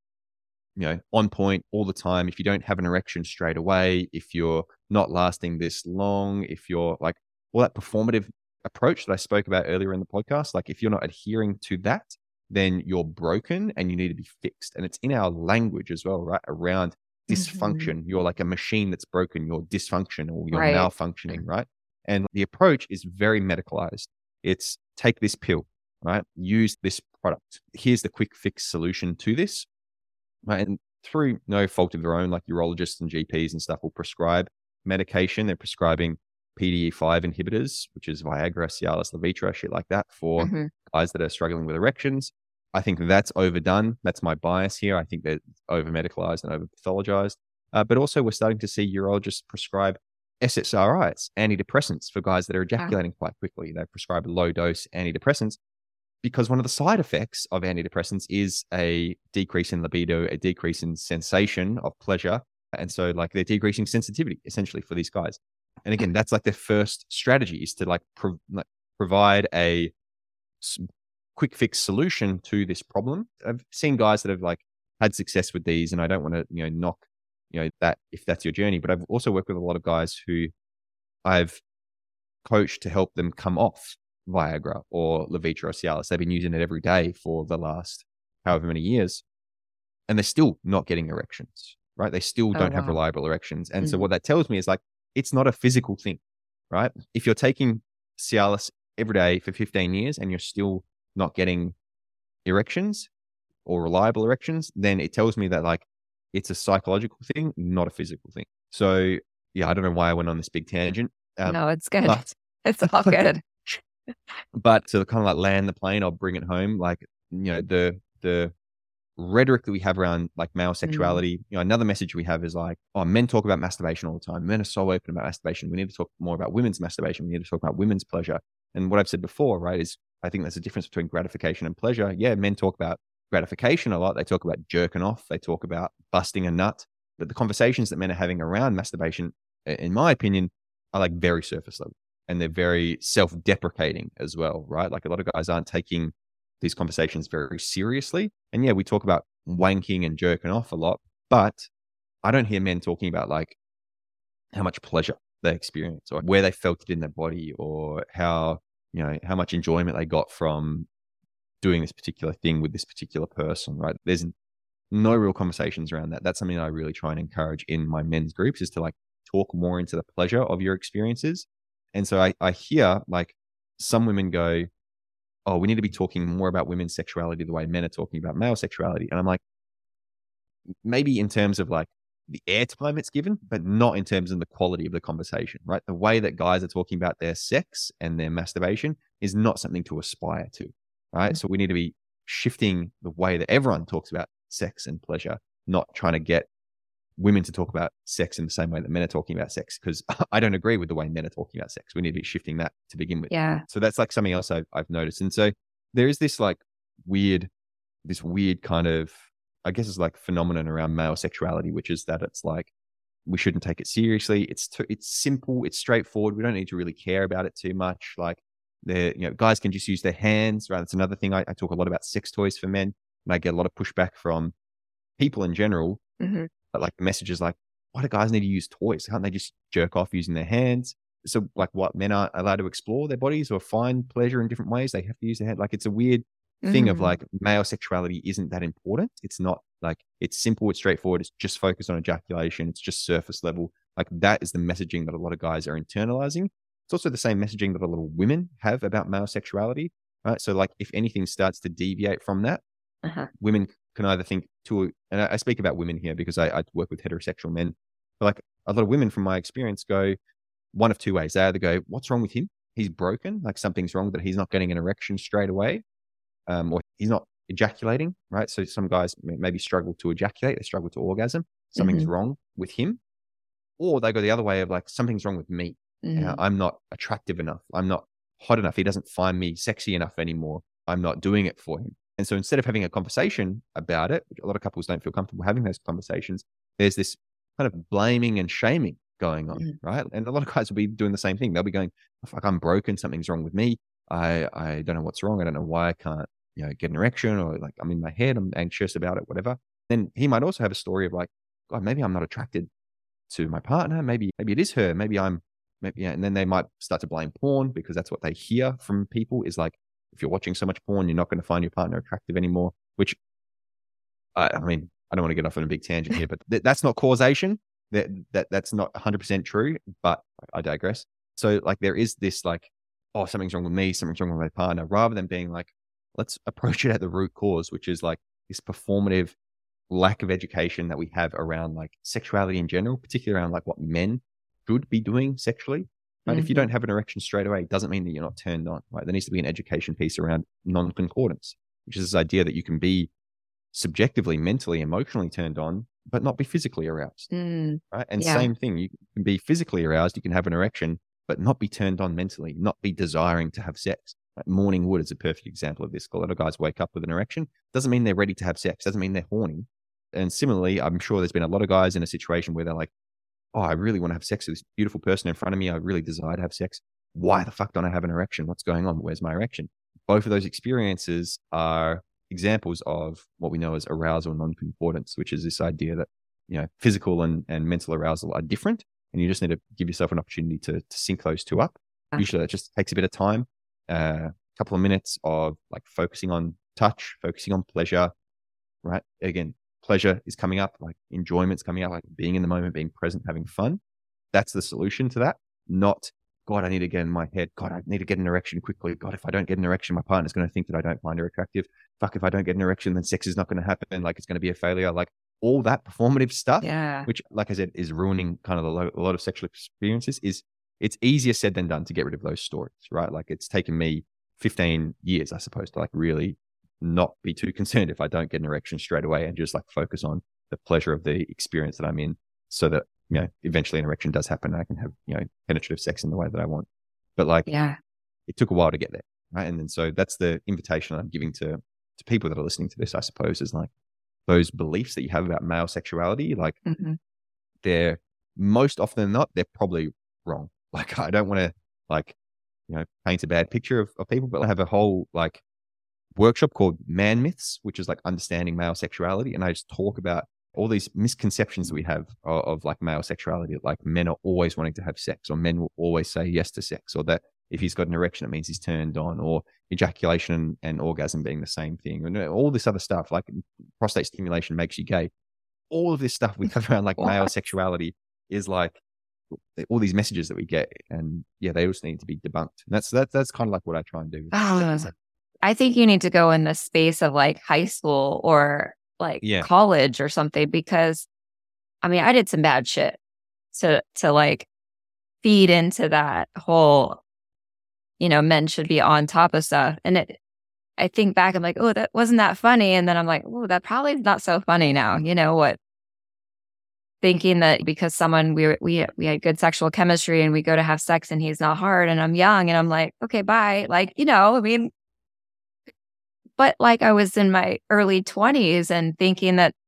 on point all the time, if you don't have an erection straight away, if you're not lasting this long, if you're like all that performative approach that I spoke about earlier in the podcast, like if you're not adhering to that, then you're broken and you need to be fixed. And it's in our language as well, right? Around dysfunction. You're like a machine that's broken, you're dysfunctional, you're Right. malfunctioning, right? And the approach is very medicalized. It's take this pill, right? Use this product. Here's the quick fix solution to this. Right. And through no fault of their own, like urologists and GPs and stuff will prescribe medication. They're prescribing PDE5 inhibitors, which is Viagra, Cialis, Levitra, shit like that for guys that are struggling with erections. I think that's overdone. That's my bias here. I think they're over medicalized and over pathologized. But also, we're starting to see urologists prescribe SSRIs, antidepressants for guys that are ejaculating quite quickly. They prescribe low dose antidepressants because one of the side effects of antidepressants is a decrease in libido, a decrease in sensation of pleasure. And so like they're decreasing sensitivity essentially for these guys. And again, that's like their first strategy is to like provide a quick fix solution to this problem. I've seen guys that have like had success with these, and I don't want to, knock, that if that's your journey, but I've also worked with a lot of guys who I've coached to help them come off Viagra or Levitra or Cialis. They've been using it every day for the last however many years, and they're still not getting erections, right? They still don't have reliable erections. And so what that tells me is like, it's not a physical thing, right? If you're taking Cialis every day for 15 years and you're still not getting erections or reliable erections, then it tells me that like it's a psychological thing, not a physical thing. So yeah, I don't know why I went on this big tangent. No, it's good. It's all good. But to kind of like land the plane, I'll bring it home. Like, the rhetoric that we have around like male sexuality, another message we have is like, oh, men talk about masturbation all the time. Men are so open about masturbation. We need to talk more about women's masturbation. We need to talk about women's pleasure. And what I've said before, right, is I think there's a difference between gratification and pleasure. Yeah, men talk about gratification a lot. They talk about jerking off. They talk about busting a nut. But the conversations that men are having around masturbation, in my opinion, are like very surface level. And they're very self-deprecating as well, right? Like a lot of guys aren't taking these conversations very seriously. And yeah, we talk about wanking and jerking off a lot, but I don't hear men talking about like how much pleasure they experience or where they felt it in their body or how much enjoyment they got from doing this particular thing with this particular person, right? There's no real conversations around that. That's something I really try and encourage in my men's groups is to like talk more into the pleasure of your experiences. And so I hear like some women go, oh, we need to be talking more about women's sexuality the way men are talking about male sexuality. And I'm like, maybe in terms of like the airtime it's given, but not in terms of the quality of the conversation, right? The way that guys are talking about their sex and their masturbation is not something to aspire to, right? So we need to be shifting the way that everyone talks about sex and pleasure, not trying to get women to talk about sex in the same way that men are talking about sex, because I don't agree with the way men are talking about sex. We need to be shifting that to begin with. Yeah. So that's like something else I've noticed. And so there is this like weird kind of, I guess it's like phenomenon around male sexuality, which is that it's like, we shouldn't take it seriously. It's simple. It's straightforward. We don't need to really care about it too much. Like guys can just use their hands, right? That's another thing. I talk a lot about sex toys for men, and I get a lot of pushback from people in general. Mm-hmm. But like messages like, why do guys need to use toys? Can't they just jerk off using their hands? So like, what, men aren't allowed to explore their bodies or find pleasure in different ways? They have to use their hand. Like, it's a weird thing of like, male sexuality isn't that important. It's not like, it's simple, it's straightforward, it's just focused on ejaculation, it's just surface level. Like, that is the messaging that a lot of guys are internalizing. It's also the same messaging that a lot of women have about male sexuality, right? So like, if anything starts to deviate from that, women can either think and I speak about women here because I work with heterosexual men, but like a lot of women from my experience go one of two ways. They either go, what's wrong with him? He's broken, like something's wrong that he's not getting an erection straight away, or he's not ejaculating, right? So some guys maybe struggle to ejaculate, they struggle to orgasm. Something's wrong with him. Or they go the other way of like, something's wrong with me. I'm not attractive enough. I'm not hot enough. He doesn't find me sexy enough anymore. I'm not doing it for him. And so instead of having a conversation about it, which a lot of couples don't feel comfortable having those conversations, there's this kind of blaming and shaming going on, right? And a lot of guys will be doing the same thing. They'll be going, oh, fuck, I'm broken. Something's wrong with me. I don't know what's wrong. I don't know why I can't, get an erection, or like I'm in my head, I'm anxious about it, whatever. Then he might also have a story of like, God, maybe I'm not attracted to my partner. Maybe it is her. And then they might start to blame porn, because that's what they hear from people is like, if you're watching so much porn, you're not going to find your partner attractive anymore, which I mean, I don't want to get off on a big tangent here, but that's not causation. That's not 100% true, but I digress. So like, there is this like, oh, something's wrong with me, something's wrong with my partner, rather than being like, let's approach it at the root cause, which is like this performative lack of education that we have around like sexuality in general, particularly around like what men should be doing sexually. Right? If you don't have an erection straight away, it doesn't mean that you're not turned on, right? There needs to be an education piece around non-concordance, which is this idea that you can be subjectively, mentally, emotionally turned on, but not be physically aroused, right? And same thing, you can be physically aroused, you can have an erection, but not be turned on mentally, not be desiring to have sex. Like morning wood is a perfect example of this. A lot of guys wake up with an erection. Doesn't mean they're ready to have sex. Doesn't mean they're horny. And similarly, I'm sure there's been a lot of guys in a situation where they're like, oh, I really want to have sex with this beautiful person in front of me. I really desire to have sex. Why the fuck don't I have an erection? What's going on? Where's my erection? Both of those experiences are examples of what we know as arousal non-concordance, which is this idea that, physical and mental arousal are different. And you just need to give yourself an opportunity to sync those two up. Usually that just takes a bit of time, a couple of minutes of like focusing on touch, focusing on pleasure, right? Again, pleasure is coming up, like enjoyment's coming up, like being in the moment, being present, having fun. That's the solution to that. Not, God, I need to get in my head. God, I need to get an erection quickly. God, if I don't get an erection, my partner's going to think that I don't find her attractive. Fuck, if I don't get an erection, then sex is not going to happen. Like, it's going to be a failure. Like all that performative stuff, which, like I said, is ruining kind of a lot of sexual experiences. It's easier said than done to get rid of those stories, right? Like, it's taken me 15 years, I suppose, to like really not be too concerned if I don't get an erection straight away, and just like focus on the pleasure of the experience that I'm in, so that, eventually an erection does happen and I can have, penetrative sex in the way that I want. But like, it took a while to get there, right? And then so that's the invitation I'm giving to people that are listening to this, I suppose, is like those beliefs that you have about male sexuality, like they're most often than not, they're probably wrong. Like, I don't want to like, paint a bad picture of people, but I have a whole like workshop called Man Myths, which is like understanding male sexuality. And I just talk about all these misconceptions that we have of like male sexuality, like men are always wanting to have sex, or men will always say yes to sex, or that if he's got an erection, it means he's turned on, or ejaculation and orgasm being the same thing, and all this other stuff, like prostate stimulation makes you gay. All of this stuff we have around like male sexuality is like all these messages that we get, and they also need to be debunked. And that's kind of like what I try and do. I think you need to go in the space of like high school or like Yeah. college or something, because I mean, I did some bad shit to like feed into that whole, men should be on top of stuff. And I think back, I'm like, oh, that wasn't that funny. And then I'm like, oh, that probably is not so funny now. You know what? Thinking that because someone we had good sexual chemistry and we go to have sex and he's not hard and I'm young and I'm like, okay, bye. Like, I mean, but like I was in my early 20s and thinking that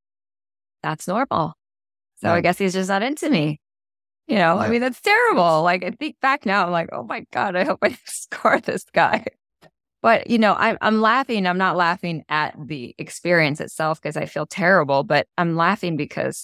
that's normal. So I Yeah. guess he's just not into me. I Yeah. mean, that's terrible. Like I think back now, I'm like, oh my God, I hope I score this guy. But I'm laughing. I'm not laughing at the experience itself because I feel terrible, but I'm laughing because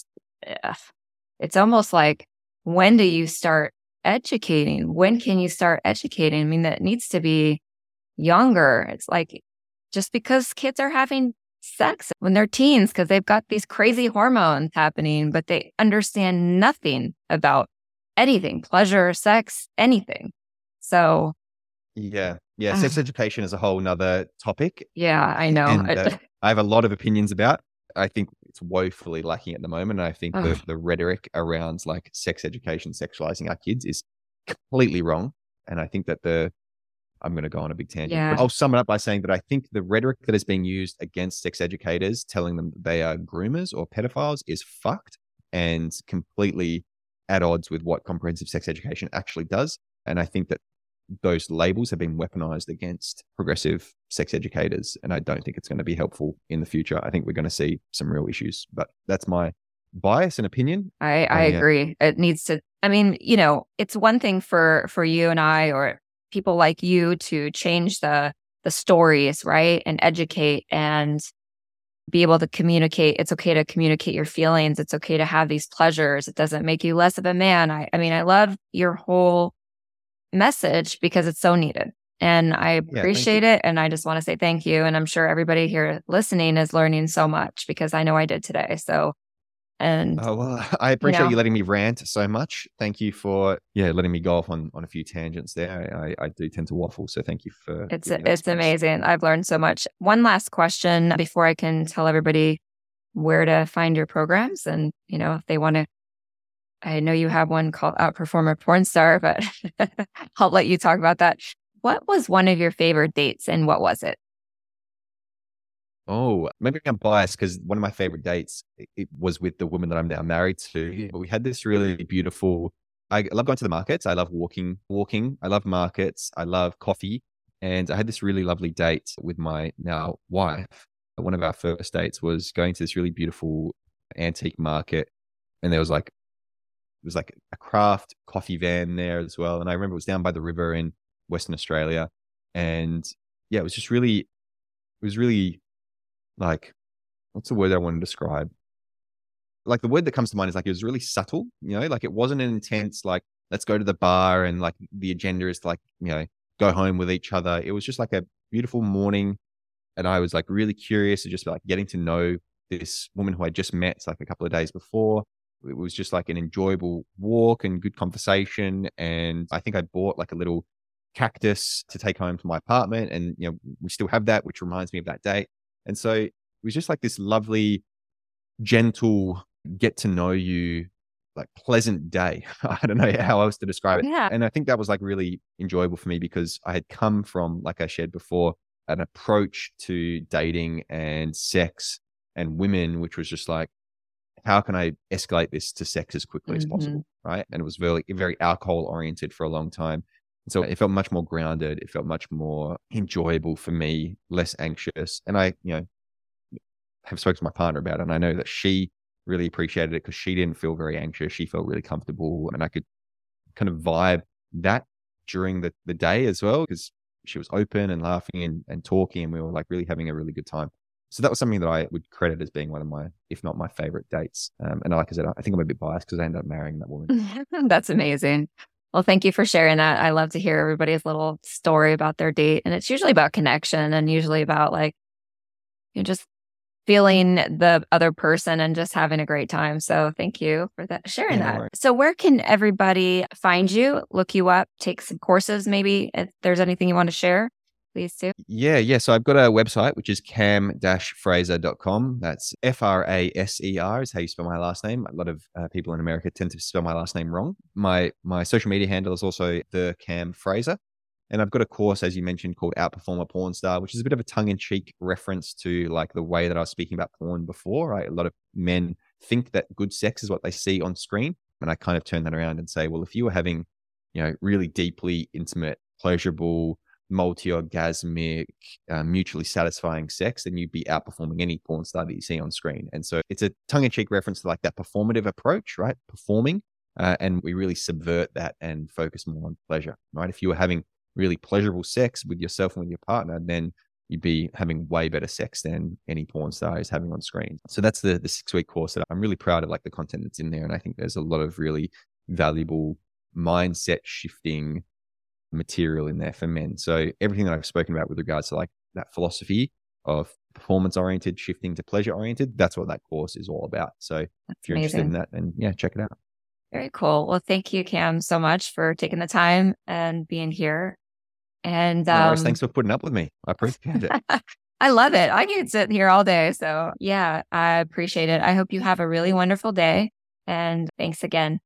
it's almost like, when do you start educating? When can you start educating? I mean, that needs to be younger. It's like, just because kids are having sex when they're teens because they've got these crazy hormones happening, but they understand nothing about anything, pleasure, sex, anything. So Yeah. Yeah. Sex education is a whole nother topic. yeah, I know. And I have a lot of opinions about. I think it's woefully lacking at the moment. And I think the rhetoric around like sex education, sexualizing our kids is completely wrong. And I think that I'm going to go on a big tangent, Yeah. but I'll sum it up by saying that I think the rhetoric that is being used against sex educators, telling them that they are groomers or pedophiles, is fucked and completely at odds with what comprehensive sex education actually does. And I think that those labels have been weaponized against progressive sex educators. And I don't think it's going to be helpful in the future. I think we're going to see some real issues, but that's my bias and opinion. I agree. It needs to, I mean, it's one thing for you and I, or people like you, to change the stories, right? And educate and be able to communicate. It's okay to communicate your feelings. It's okay to have these pleasures. It doesn't make you less of a man. I mean, I love your whole message because it's so needed. And I appreciate it. And I just want to say thank you. And I'm sure everybody here listening is learning so much because I know I did today. So, and I appreciate you letting me rant so much. Thank you for letting me go off on a few tangents there. I do tend to waffle, so thank you for it's amazing. I've learned so much. One last question before I can tell everybody where to find your programs, and if they want to. I know you have one called Outperform a Porn Star, but I'll let you talk about that. What was one of your favorite dates, and what was it? Oh, maybe I'm biased because one of my favorite dates, it was with the woman that I'm now married to. But we had this really beautiful, I love going to the markets. I love walking. I love markets. I love coffee. And I had this really lovely date with my now wife. One of our first dates was going to this really beautiful antique market. And it was like a craft coffee van there as well. And I remember it was down by the river in Western Australia. And yeah, it was really like, what's the word I want to describe? Like the word that comes to mind is like, it was really subtle, like it wasn't an intense, like, let's go to the bar and like the agenda is to like, go home with each other. It was just like a beautiful morning. And I was like really curious to just like getting to know this woman who I just met like a couple of days before. It was just like an enjoyable walk and good conversation. And I think I bought like a little cactus to take home to my apartment. And, we still have that, which reminds me of that date. And so it was just like this lovely, gentle, get to know you, like pleasant day. I don't know how else to describe it. Yeah. And I think that was like really enjoyable for me because I had come from, like I shared before, an approach to dating and sex and women, which was just like, how can I escalate this to sex as quickly as possible? Right. And it was very, very alcohol oriented for a long time. So it felt much more grounded. It felt much more enjoyable for me, less anxious. And I, have spoken to my partner about it. And I know that she really appreciated it because she didn't feel very anxious. She felt really comfortable. And I could kind of vibe that during the day as well because she was open and laughing and talking. And we were like really having a really good time. So that was something that I would credit as being one of my, if not my favorite dates. And like I said, I think I'm a bit biased because I ended up marrying that woman. That's amazing. Well, thank you for sharing that. I love to hear everybody's little story about their date. And it's usually about connection and usually about like, just feeling the other person and just having a great time. So thank you for that, sharing that. Right. So where can everybody find you, look you up, take some courses, maybe if there's anything you want to share, please do. Yeah. So I've got a website, which is cam-fraser.com. That's Fraser is how you spell my last name. A lot of people in America tend to spell my last name wrong. My social media handle is also the Cam Fraser. And I've got a course, as you mentioned, called Outperform a Porn Star, which is a bit of a tongue-in-cheek reference to like the way that I was speaking about porn before, right? A lot of men think that good sex is what they see on screen. And I kind of turn that around and say, well, if you were having, really deeply intimate, pleasurable, multi-orgasmic, mutually satisfying sex, then you'd be outperforming any porn star that you see on screen. And so it's a tongue-in-cheek reference to like that performative approach, right? Performing. And we really subvert that and focus more on pleasure, right? If you were having really pleasurable sex with yourself and with your partner, then you'd be having way better sex than any porn star is having on screen. So that's the 6-week course that I'm really proud of, like the content that's in there. And I think there's a lot of really valuable mindset shifting material in there for men. So everything that I've spoken about with regards to like that philosophy of performance oriented, shifting to pleasure oriented, that's what that course is all about. So if you're interested in that, then yeah, check it out. Very cool. Well, thank you, Cam, so much for taking the time and being here. And thanks for putting up with me. I appreciate it. I love it. I can sit here all day. So yeah, I appreciate it. I hope you have a really wonderful day. And thanks again.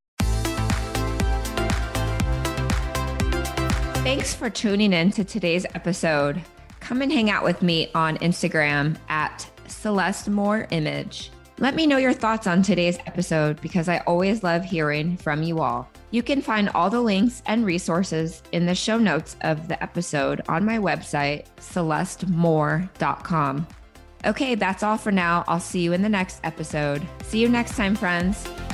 Thanks for tuning in to today's episode. Come and hang out with me on Instagram at Celeste Moore Image. Let me know your thoughts on today's episode because I always love hearing from you all. You can find all the links and resources in the show notes of the episode on my website, celestemore.com. Okay, that's all for now. I'll see you in the next episode. See you next time, friends.